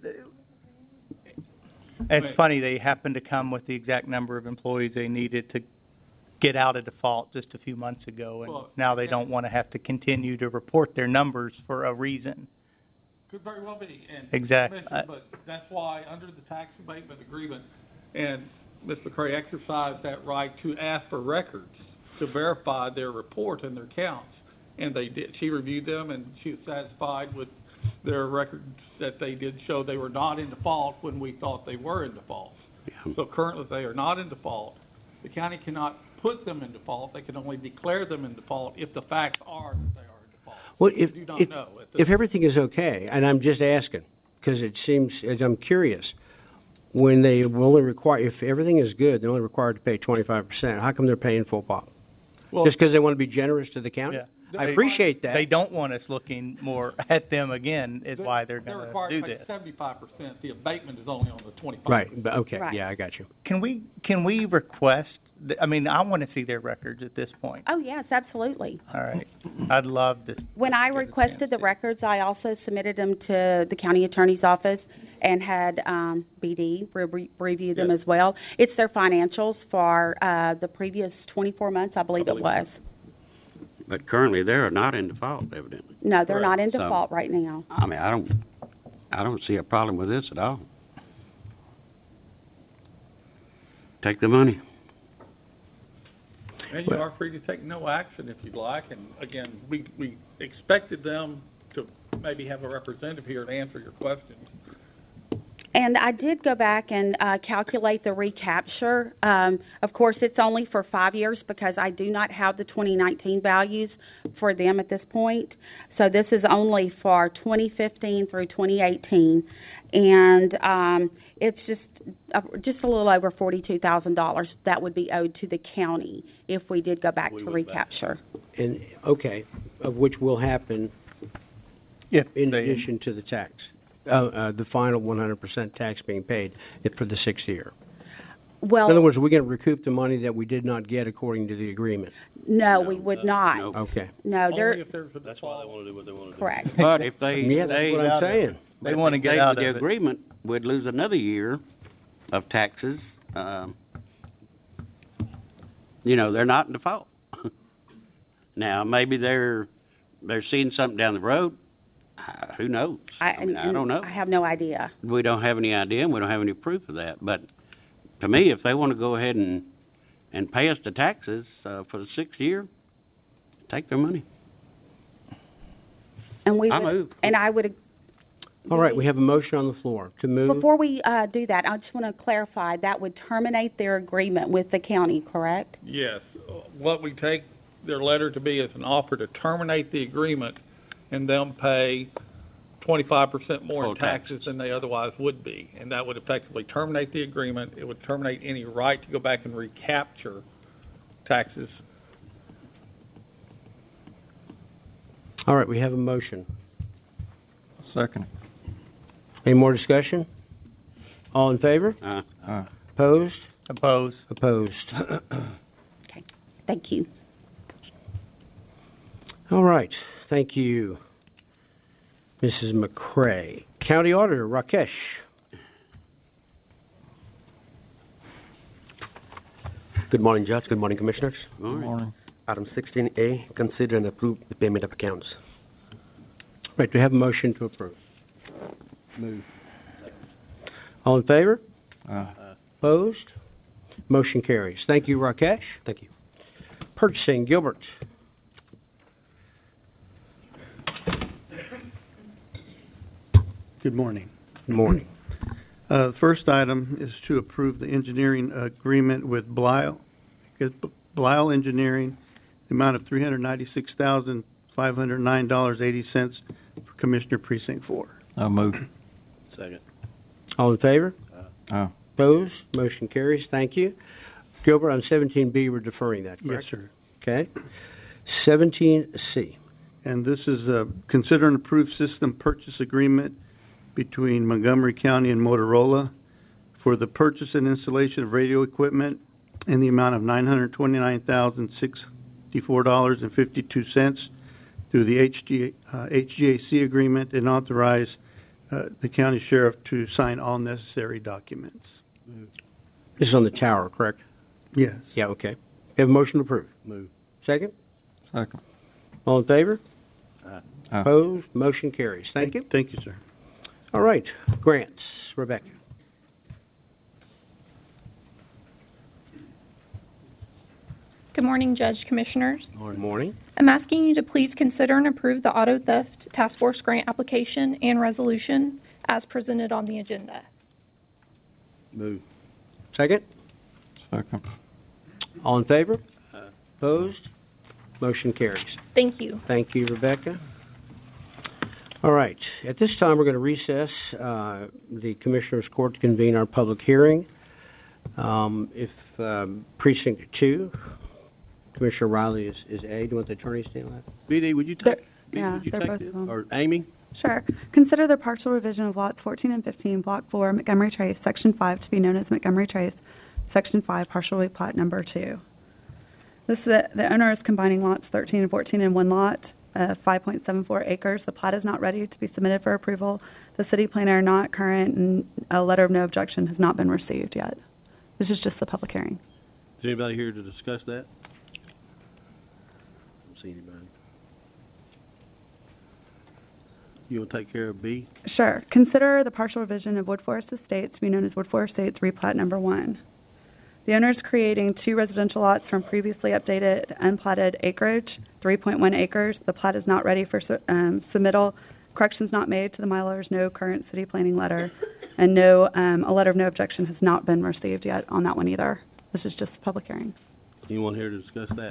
It's funny, they happen to come with the exact number of employees they needed to get out of default just a few months ago, and Well, now they don't want to have to continue to report their numbers for a reason. Could very well be, and Exact- Commissioner, but that's why, under the tax abatement agreement, and Miz McCray exercised that right to ask for records to verify their report and their counts, and they did. She reviewed them, and she was satisfied with their records that they did show they were not in default when we thought they were in default. So currently, they are not in default. The county cannot put them in default. They can only declare them in default if the facts are that they are in default. Well, We if, do not if, know at this if everything is okay, and I'm just asking, because it seems, as I'm curious, when they will only require, if everything is good, they're only required to pay twenty-five percent. How come they're paying full pop? Well, Just because they want to be generous to the county? Yeah. I They- appreciate that. They don't want us looking more at them again, is why they're They're gonna required do to pay this. seventy-five percent, the abatement is only on the twenty-five. Right, but, okay, Right. yeah, I got you. Can we, can we request, th- I mean, I wanna see their records at this point. Oh, yes, absolutely. All right. I'd love to. When I requested the records, I also submitted them to the county attorney's office and had, um, B D re- re- review them as well. It's their financials for, uh, the previous twenty-four months, I believe it was. But currently, they're not in default, evidently. No, they're not in So- default right now. I mean, I don't, I don't see a problem with this at all. Take the money. And you are free to take no action if you'd like, and again, we, we expected them to maybe have a representative here to answer your questions. And I did go back and uh, calculate the recapture. Um, of course, it's only for five years because I do not have the twenty nineteen values for them at this point. So this is only for twenty fifteen through twenty eighteen, and um, it's just uh, just a little over forty-two thousand dollars that would be owed to the county if we did go back We to went back. recapture. And, okay, of which will happen If in they- addition to the tax, uh, uh, the final one hundred percent tax being paid if- for the sixth year. Well, In other words, we're going to recoup the money that we did not get according to the agreement. no, we would not. no. Okay. No, they're Only if there's a That's why they wanna do what they wanna do. correct. But if they, Yeah, that's they, what I'm saying. but They if wanna get stayed out with of the it. agreement, we'd lose another year of taxes. Um, you know, they're not in default. Now, maybe they're, they're seeing something down the road. Uh, who knows? I, I mean, and- I don't know. I have no idea. We don't have any idea, and we don't have any proof of that. But to me, if they want to go ahead and, and pay us the taxes, uh, for the sixth year, take their money. And we I would, move. and I would All right, we have a motion on the floor to move. Before we uh, do that, I just want to clarify, that would terminate their agreement with the county, correct? Yes, uh, what we take their letter to be is an offer to terminate the agreement and them pay twenty-five percent more Full in taxes than they otherwise would be. And that would effectively terminate the agreement. It would terminate any right to go back and recapture taxes. All right, we have a motion. Second. Any more discussion? All in favor? Uh, Uh, Opposed? Opposed. Opposed. Thank you. All right, thank you, Missus McCray. County Auditor, Rakesh. Good morning, Judge. Good morning, Commissioners. all right. morning. Item sixteen A, consider and approve the payment of accounts. Right, do we have a motion to approve? Move. All in favor? Uh, Opposed? Motion carries. Thank you, Rakesh. Thank you. Purchasing, Gilbert. Good morning. Good morning. Uh, the first item is to approve the engineering agreement with Blisle, Blisle Engineering, the amount of three hundred ninety-six thousand, five hundred nine dollars, eighty cents for Commissioner Precinct Four. I move. Second. All in favor? Uh, Opposed? Motion carries. Thank you. Gilbert, on seventeen B, we're deferring that, Yes, correct? sir. Okay. seventeen C. And this is a consider and approve system purchase agreement between Montgomery County and Motorola for the purchase and installation of radio equipment in the amount of nine hundred twenty-nine thousand, sixty-four dollars and fifty-two cents through the H G, uh, H G A C agreement, and authorize uh, the county sheriff to sign all necessary documents. This is on the tower, correct? Yes. Yeah, okay. We have a motion to approve. Move. Second? second. All in favor? Aye. Uh, Opposed? Motion carries. Thank you. Thank you, sir. All right. Grants. Rebecca. Good morning, Judge, Commissioners. Good morning. I'm asking you to please consider and approve the Auto Theft Task Force Grant application and resolution as presented on the agenda. Move. Second? Second. All in favor? Aye. Opposed? Motion carries. Thank you. Thank you, Rebecca. All right. At this time, we're going to recess uh, the Commissioners' Court to convene our public hearing. Um, if um, Precinct two, Commissioner Riley is, is A. Do you want the attorney to stand left? B D, would you take, B D, yeah, would you they're take both this? of them. Or Amy? Sure. Consider the partial revision of lots fourteen and fifteen, block four, Montgomery Trace, section five, to be known as Montgomery Trace, section five, partial replat number two. This, the, the owner is combining lots thirteen and fourteen in one lot, uh, five point seven four acres. The plat is not ready to be submitted for approval. The city planner not current, and a letter of no objection has not been received yet. This is just the public hearing. Is anybody here to discuss that? I don't see anybody. You want to take care of B? Sure. Consider the partial revision of Wood Forest Estates to be known as Wood Forest Estates replat number one. The owner is creating two residential lots from previously updated unplatted acreage, three point one acres. The plat is not ready for su- um, submittal. Corrections not made to the milers, no current city planning letter, and no, um, a letter of no objection has not been received yet on that one either. This is just a public hearing. Anyone here to discuss that?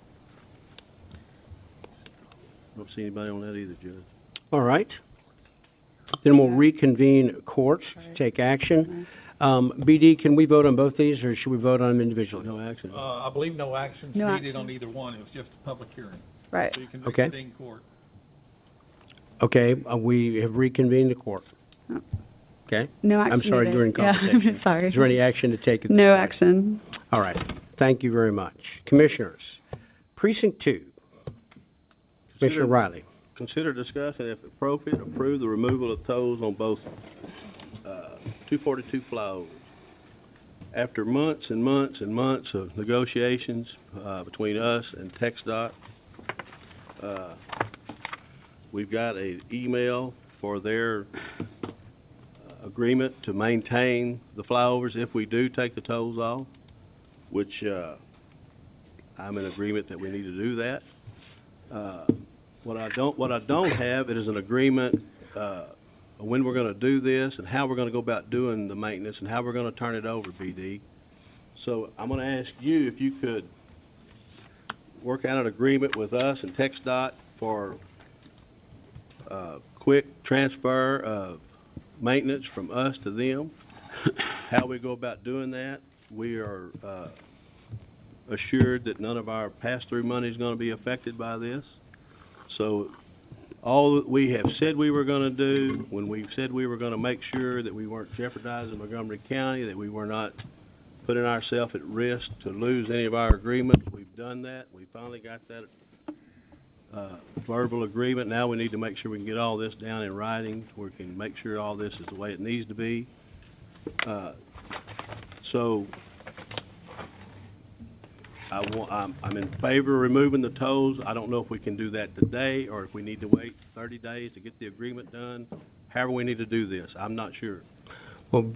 Don't see anybody on that either, Judge. All right. Then we'll reconvene court to take action. Um, B D, can we vote on both these, or should we vote on them individually? No action. Uh, I believe no action's No needed action. on either one, it was just a public hearing. Right. So you can Okay. reconvene court. Okay, uh, we have reconvened the court. Oh. Okay? No action I'm sorry, needed. during Yeah, conversation. sorry. Is there any action to take? at No this point? action. All right. Thank you very much. Commissioners, Precinct two. Commissioner Consider- Riley. Consider, discuss, and if appropriate, approve the removal of tolls on both, uh, two forty-two flyovers. After months and months and months of negotiations, uh, between us and TxDOT, uh, we've got a email for their uh, agreement to maintain the flyovers if we do take the tolls off, which, uh, I'm in agreement that we need to do that. Uh, What I don't, what I don't have is an agreement, uh, when we're gonna do this and how we're gonna go about doing the maintenance and how we're gonna turn it over, B D. So I'm gonna ask you if you could work out an agreement with us and TxDOT for, uh, quick transfer of maintenance from us to them. How we go about doing that, we are, uh, assured that none of our pass-through money is gonna be affected by this. So, all that we have said we were gonna do, when we said we were gonna make sure that we weren't jeopardizing Montgomery County, that we were not putting ourselves at risk to lose any of our agreements, we've done that. We finally got that, uh, verbal agreement. Now we need to make sure we can get all this down in writing, where we can make sure all this is the way it needs to be. Uh, so, I want, I'm, I'm in favor of removing the tolls. I don't know if we can do that today, or if we need to wait thirty days to get the agreement done. However we need to do this, I'm not sure. Well,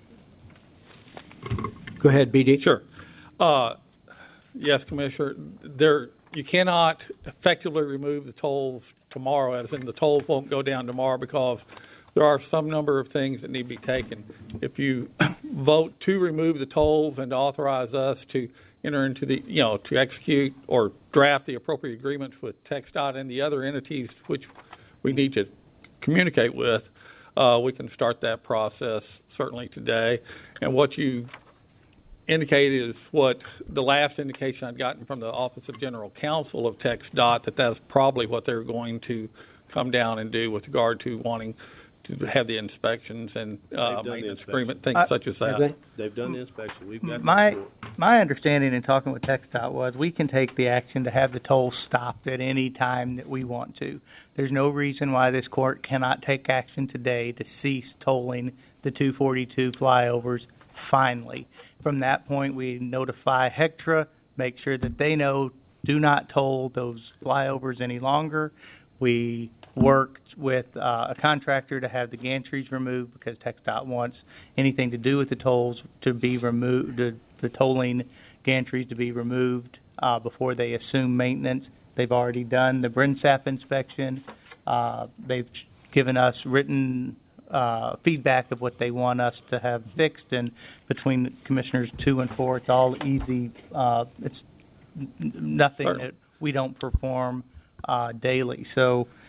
go ahead, B D. Sure. Uh, yes, Commissioner, there, you cannot effectively remove the tolls tomorrow, as in the tolls won't go down tomorrow, because there are some number of things that need to be taken. If you vote to remove the tolls and to authorize us to enter into the, you know, to execute or draft the appropriate agreements with TxDOT and the other entities which we need to communicate with, uh, we can start that process certainly today. And what you indicated is what the last indication I'd gotten from the Office of General Counsel of TxDOT, that that's probably what they're going to come down and do with regard to wanting to have the inspections and, uh, They've done the maintenance inspection. agreement, things I- such as that. Have They've done the inspection. We've got the My, report. my understanding in talking with TxDOT was we can take the action to have the tolls stopped at any time that we want to. There's no reason why this court cannot take action today to cease tolling the two forty-two flyovers finally. From that point, we notify HECTRA, make sure that they know, do not toll those flyovers any longer. We worked with uh, a contractor to have the gantries removed, because TxDOT wants anything to do with the tolls to be removed, the, the tolling gantries to be removed uh, before they assume maintenance. They've already done the BRINSAP inspection. Uh, they've given us written uh, feedback of what they want us to have fixed, and between Commissioners two and four, it's all easy. Uh, it's n- nothing Sure. that we don't perform uh, daily. So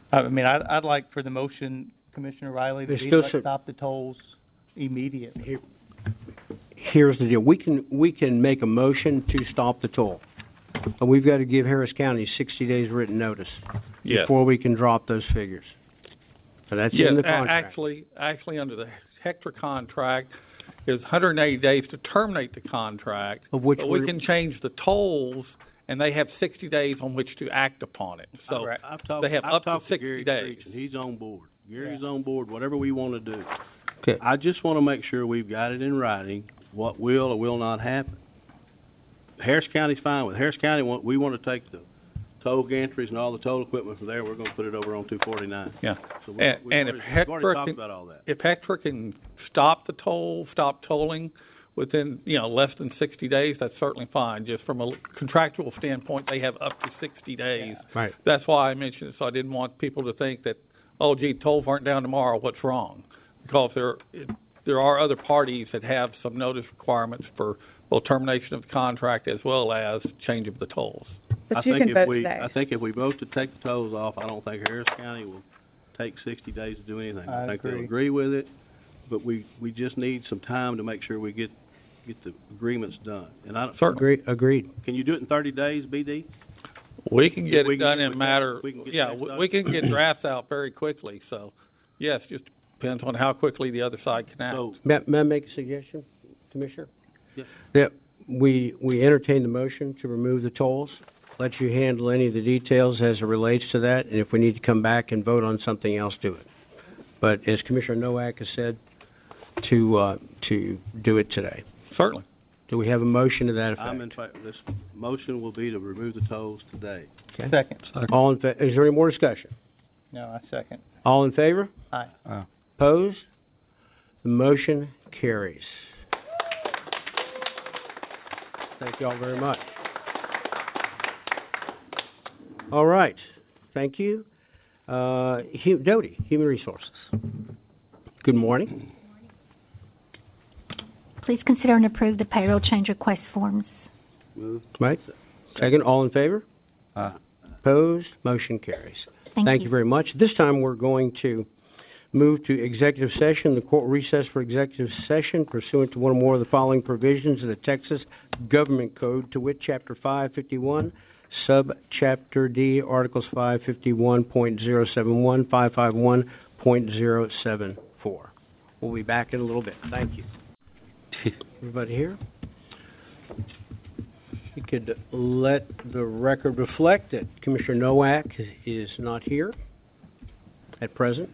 I mean, I'd, I'd like for the motion, Commissioner Riley, to There's be still let's some- stop the tolls immediately. Here- Here's the deal, we can, we can make a motion to stop the toll, and we've got to give Harris County sixty days written notice Yes. before we can drop those figures. So that's Yes, in the a- contract. actually, actually, under the Hector contract, is one hundred eighty days to terminate the contract. Of which But we we're- can change the tolls, and they have sixty days on which to act upon it. So I've- I've talked, they have I've up to talked to sixty Gary days. Creech, and he's on board. Gary's on board, whatever we want to do. Okay. I just want to make sure we've got it in writing, what will or will not happen. Harris County's fine with it. Harris County, want- we want to take the toll gantries and all the toll equipment from there, we're going to put it over on two forty-nine. Yeah. So we- And, we've and if already- we've Hector already talked can, about all that. if Hector can stop the toll, stop tolling within, you know, less than sixty days, that's certainly fine. Just from a contractual standpoint, they have up to sixty days. Right. That's why I mentioned it, so I didn't want people to think that, oh gee, tolls aren't down tomorrow, what's wrong? Because there, it- there are other parties that have some notice requirements for both termination of the contract as well as change of the tolls. I think if we, I think if we vote to take the tolls off, I don't think Harris County will take sixty days to do anything. I I think they'll agree. agree with it, but we, we just need some time to make sure we get, get the agreements done. And I don't, Agree, agreed. can you do it in thirty days, B D? We can get We it can done get in a with matter, that- we can get yeah, that we- done. we can get drafts out very quickly, so, yes, just depends on how quickly the other side can act. So, May, may I make a suggestion, Commissioner? Yes. That we, we entertain the motion to remove the tolls, let you handle any of the details as it relates to that, and if we need to come back and vote on something else, do it. But as Commissioner Nowak has said, to, uh, to do it today. Certainly. Do we have a motion to that effect? I'm in favor, this motion will be to remove the tolls today. Okay. Second. All in fa- is there any more discussion? No, I second. All in favor? Aye. Opposed? The motion carries. Thank you all very much. All right, thank you. Uh, Hu- Doty, Human Resources. Good morning. Please consider and approve the payroll change request forms. Move. Right, second, all in favor? Aye. Opposed? Motion carries. Thank Thank you. you very much. This time, we're going to move to executive session. The court recess for executive session pursuant to one or more of the following provisions of the Texas Government Code, to wit, Chapter five fifty-one, Subchapter D, Articles five fifty-one point oh seven one, five fifty-one point oh seven four. We'll be back in a little bit. Thank you. Everybody here? You could let the record reflect that Commissioner Nowak is not here at present.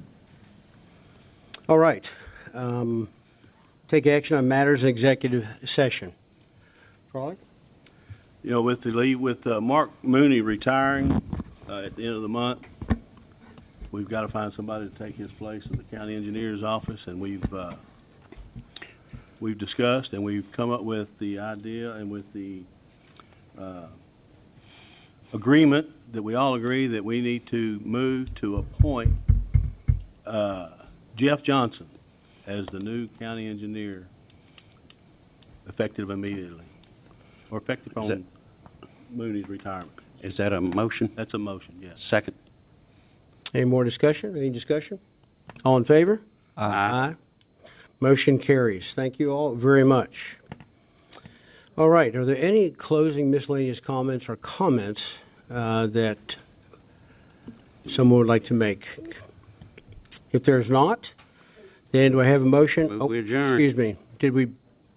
All right. Um, take action on matters in executive session. Charlie? You know, with the leave, with, uh, Mark Mooney retiring, uh, at the end of the month, we've got to find somebody to take his place in the county engineer's office, and we've, uh, we've discussed and we've come up with the idea and with the, uh, agreement that we all agree that we need to move to appoint, uh, Jeff Johnson as the new county engineer, effective immediately, or effective Is on Mooney's retirement. Is that a motion? That's a motion, yes. Second. Any more discussion? Any discussion? All in favor? Aye. Aye. Motion carries. Thank you all very much. All right, are there any closing miscellaneous comments or comments uh, that someone would like to make? If there's not, then do I have a motion? Move Oh, we adjourn. excuse me. Did we,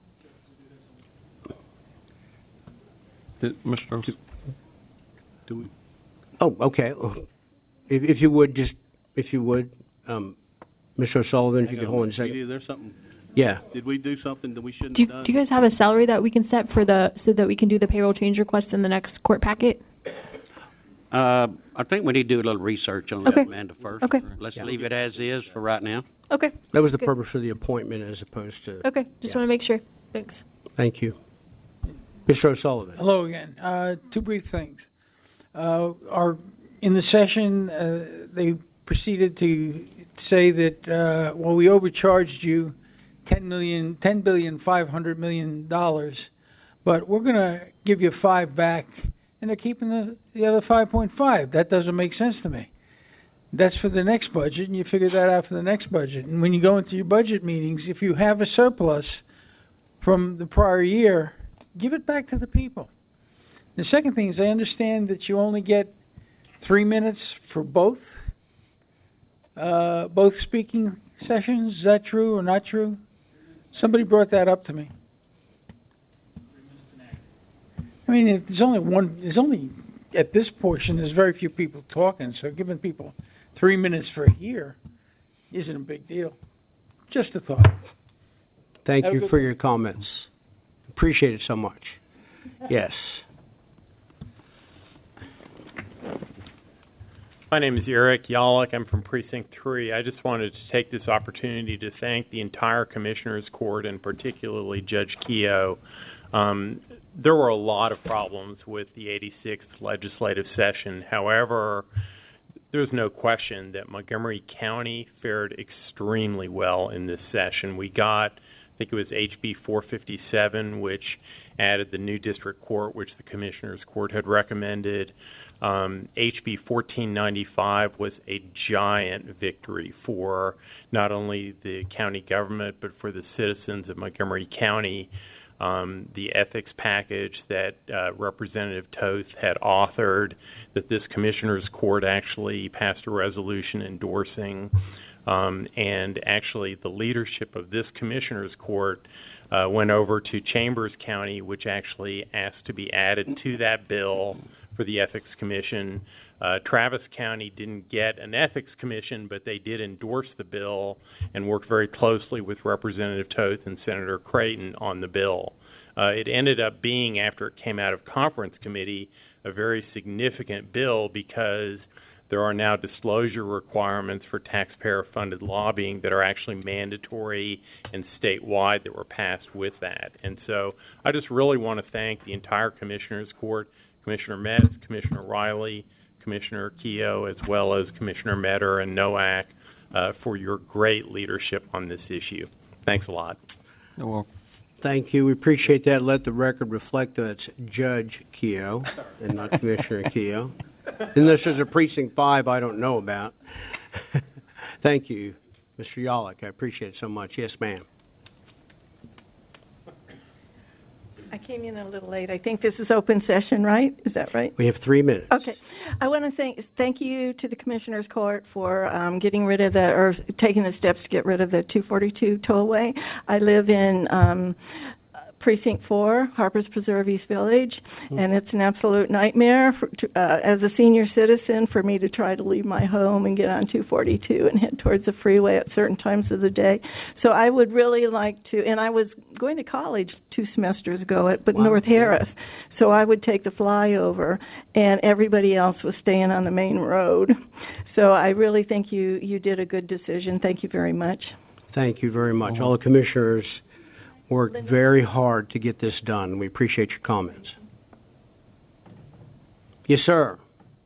Did- Mister Do we, oh, okay. If, if you would, just, if you would, um, Mister O'Sullivan, if you hang could on, hold on a P second. D, there's something, Yeah. did we do something that we shouldn't Do you, have done? do you guys have a salary that we can set for the, so that we can do the payroll change request in the next court packet? Uh, I think we need to do a little research on that, Okay. Amanda, first. Okay. Let's Yeah. leave it as is for right now. Okay. That was the Good. purpose of the appointment as opposed to, Okay, just Yeah. want to make sure. Thanks. thank you. Mister O'Sullivan. Hello again. Uh, two brief things. Uh, our, in the session, uh, they proceeded to say that, uh, well, we overcharged you ten million, ten billion, five hundred million dollars, but we're gonna give you five back, and they're keeping the, the other five point five. That doesn't make sense to me. That's for the next budget, and you figure that out for the next budget. And when you go into your budget meetings, if you have a surplus from the prior year, give it back to the people. The second thing is I understand that you only get three minutes for both, uh, both speaking sessions. Is that true or not true? Somebody brought that up to me. I mean, if there's only one, there's only, at this portion, there's very few people talking, so giving people three minutes for a year isn't a big deal. Just a thought. Thank Have a you good for one. your comments. Appreciate it so much. Yes. My name is Eric Yalek. I'm from Precinct three. I just wanted to take this opportunity to thank the entire Commissioners Court and particularly Judge Keough. Um, there were a lot of problems with the eighty-sixth legislative session. However, there's no question that Montgomery County fared extremely well in this session. We got, I think it was H B four fifty-seven, which added the new district court, which the Commissioners Court had recommended. Um, H B fourteen ninety-five was a giant victory for not only the county government, but for the citizens of Montgomery County. Um, the ethics package that uh, Representative Toth had authored, that this Commissioners Court actually passed a resolution endorsing, um, and actually the leadership of this Commissioners Court uh, went over to Chambers County, which actually asked to be added to that bill for the Ethics Commission. Uh, Travis County didn't get an Ethics Commission, but they did endorse the bill and worked very closely with Representative Toth and Senator Creighton on the bill. Uh, it ended up being, after it came out of conference committee, a very significant bill because there are now disclosure requirements for taxpayer-funded lobbying that are actually mandatory and statewide that were passed with that. And so I just really want to thank the entire Commissioners Court, Commissioner Metz, Commissioner Riley, Commissioner Keough, as well as Commissioner Metter and Nowak, uh, for your great leadership on this issue. Thanks a lot. Well, thank you. We appreciate that. Let the record reflect that it's Judge Keough and not Commissioner Keough. Unless there's a precinct five I don't know about. Thank you, Mister Yalek. I appreciate it so much. Yes, ma'am. I came in a little late. I think this is open session, right? Is that right? We have three minutes. Okay. I want to thank thank you to the Commissioners Court for um, getting rid of the, or taking the steps to get rid of the two forty-two tollway. I live in um, Precinct four, Harper's Preserve, East Village, mm-hmm. and it's an absolute nightmare for, to, uh, as a senior citizen for me to try to leave my home and get on two forty-two and head towards the freeway at certain times of the day. So I would really like to, and I was going to college two semesters ago at but wow. North Harris, so I would take the flyover, and everybody else was staying on the main road. So I really think you, you did a good decision. Thank you very much. Thank you very much. All the commissioners worked very hard to get this done. We appreciate your comments. Yes, sir.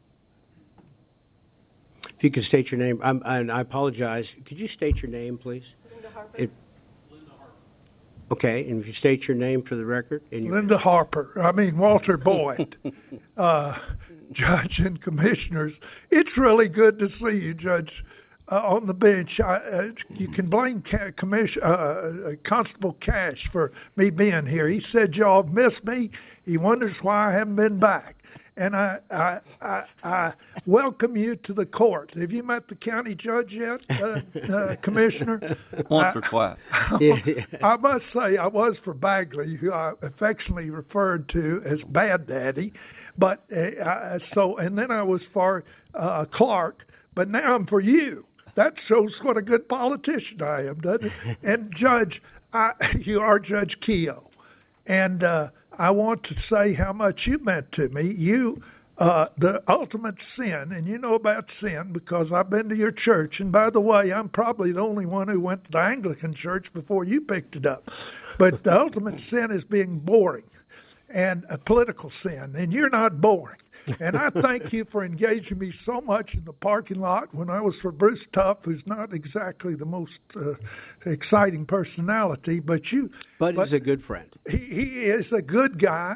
If you could state your name, I'm, and I apologize. Could you state your name, please? Linda Harper. It, Linda Harper. Okay, and if you state your name for the record. And your Linda Harper. I mean Walter Boyd, uh, Judge and Commissioners. It's really good to see you, Judge. Uh, on the bench, I, uh, you can blame ca- commission, uh, uh, Constable Cash for me being here. He said y'all missed me. He wonders why I haven't been back. And I, I, I, I welcome you to the court. Have you met the county judge yet, uh, uh, Commissioner? Once or twice. I, I must say I was for Bagley, who I affectionately referred to as Bad Daddy. But uh, I, so, and then I was for uh, Clark, but now I'm for you. That shows what a good politician I am, doesn't it? And Judge, I, you are Judge Keough, and uh, I want to say how much you meant to me. You, uh, the ultimate sin, and you know about sin because I've been to your church. And by the way, I'm probably the only one who went to the Anglican church before you picked it up. But the ultimate sin is being boring, and a political sin, and you're not boring. And I thank you for engaging me so much in the parking lot when I was for Bruce Tuff, who's not exactly the most uh, exciting personality, but you. But, but he's a good friend. He, he is a good guy,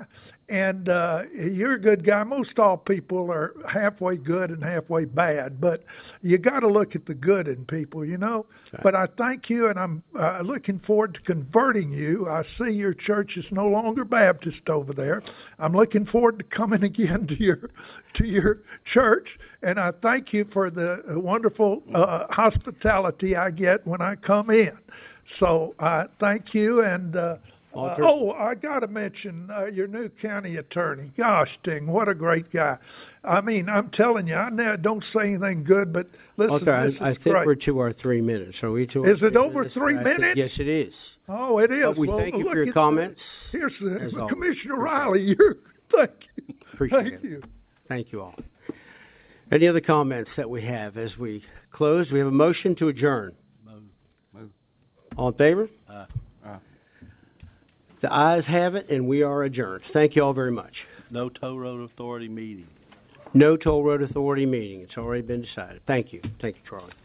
and uh, you're a good guy. Most all people are halfway good and halfway bad, but you got to look at the good in people, you know. Okay. But I thank you, and I'm uh, looking forward to converting you. I see your church is no longer Baptist over there. I'm looking forward to coming again to your to your church, and I thank you for the wonderful uh, hospitality I get when I come in. So I thank you, and uh, uh, oh, I got to mention uh, your new county attorney. Gosh dang, what a great guy! I mean, I'm telling you, I never, don't say anything good, but listen, Walter, this I, I is think great. we're to our three minutes. Are we to our Is it three over minutes? three I think- minutes? Yes, it is. Oh, it is. But we well, thank you look for your at comments. The, here's the, as always. Commissioner Riley. You're, thank you. Appreciate thank it. you. Thank you all. Any other comments that we have as we close? We have a motion to adjourn. Move. All in favor? Uh, The ayes have it, and we are adjourned. Thank you all very much. no toll road authority meeting. No Toll Road Authority meeting. It's already been decided. Thank you. Thank you, Charlie.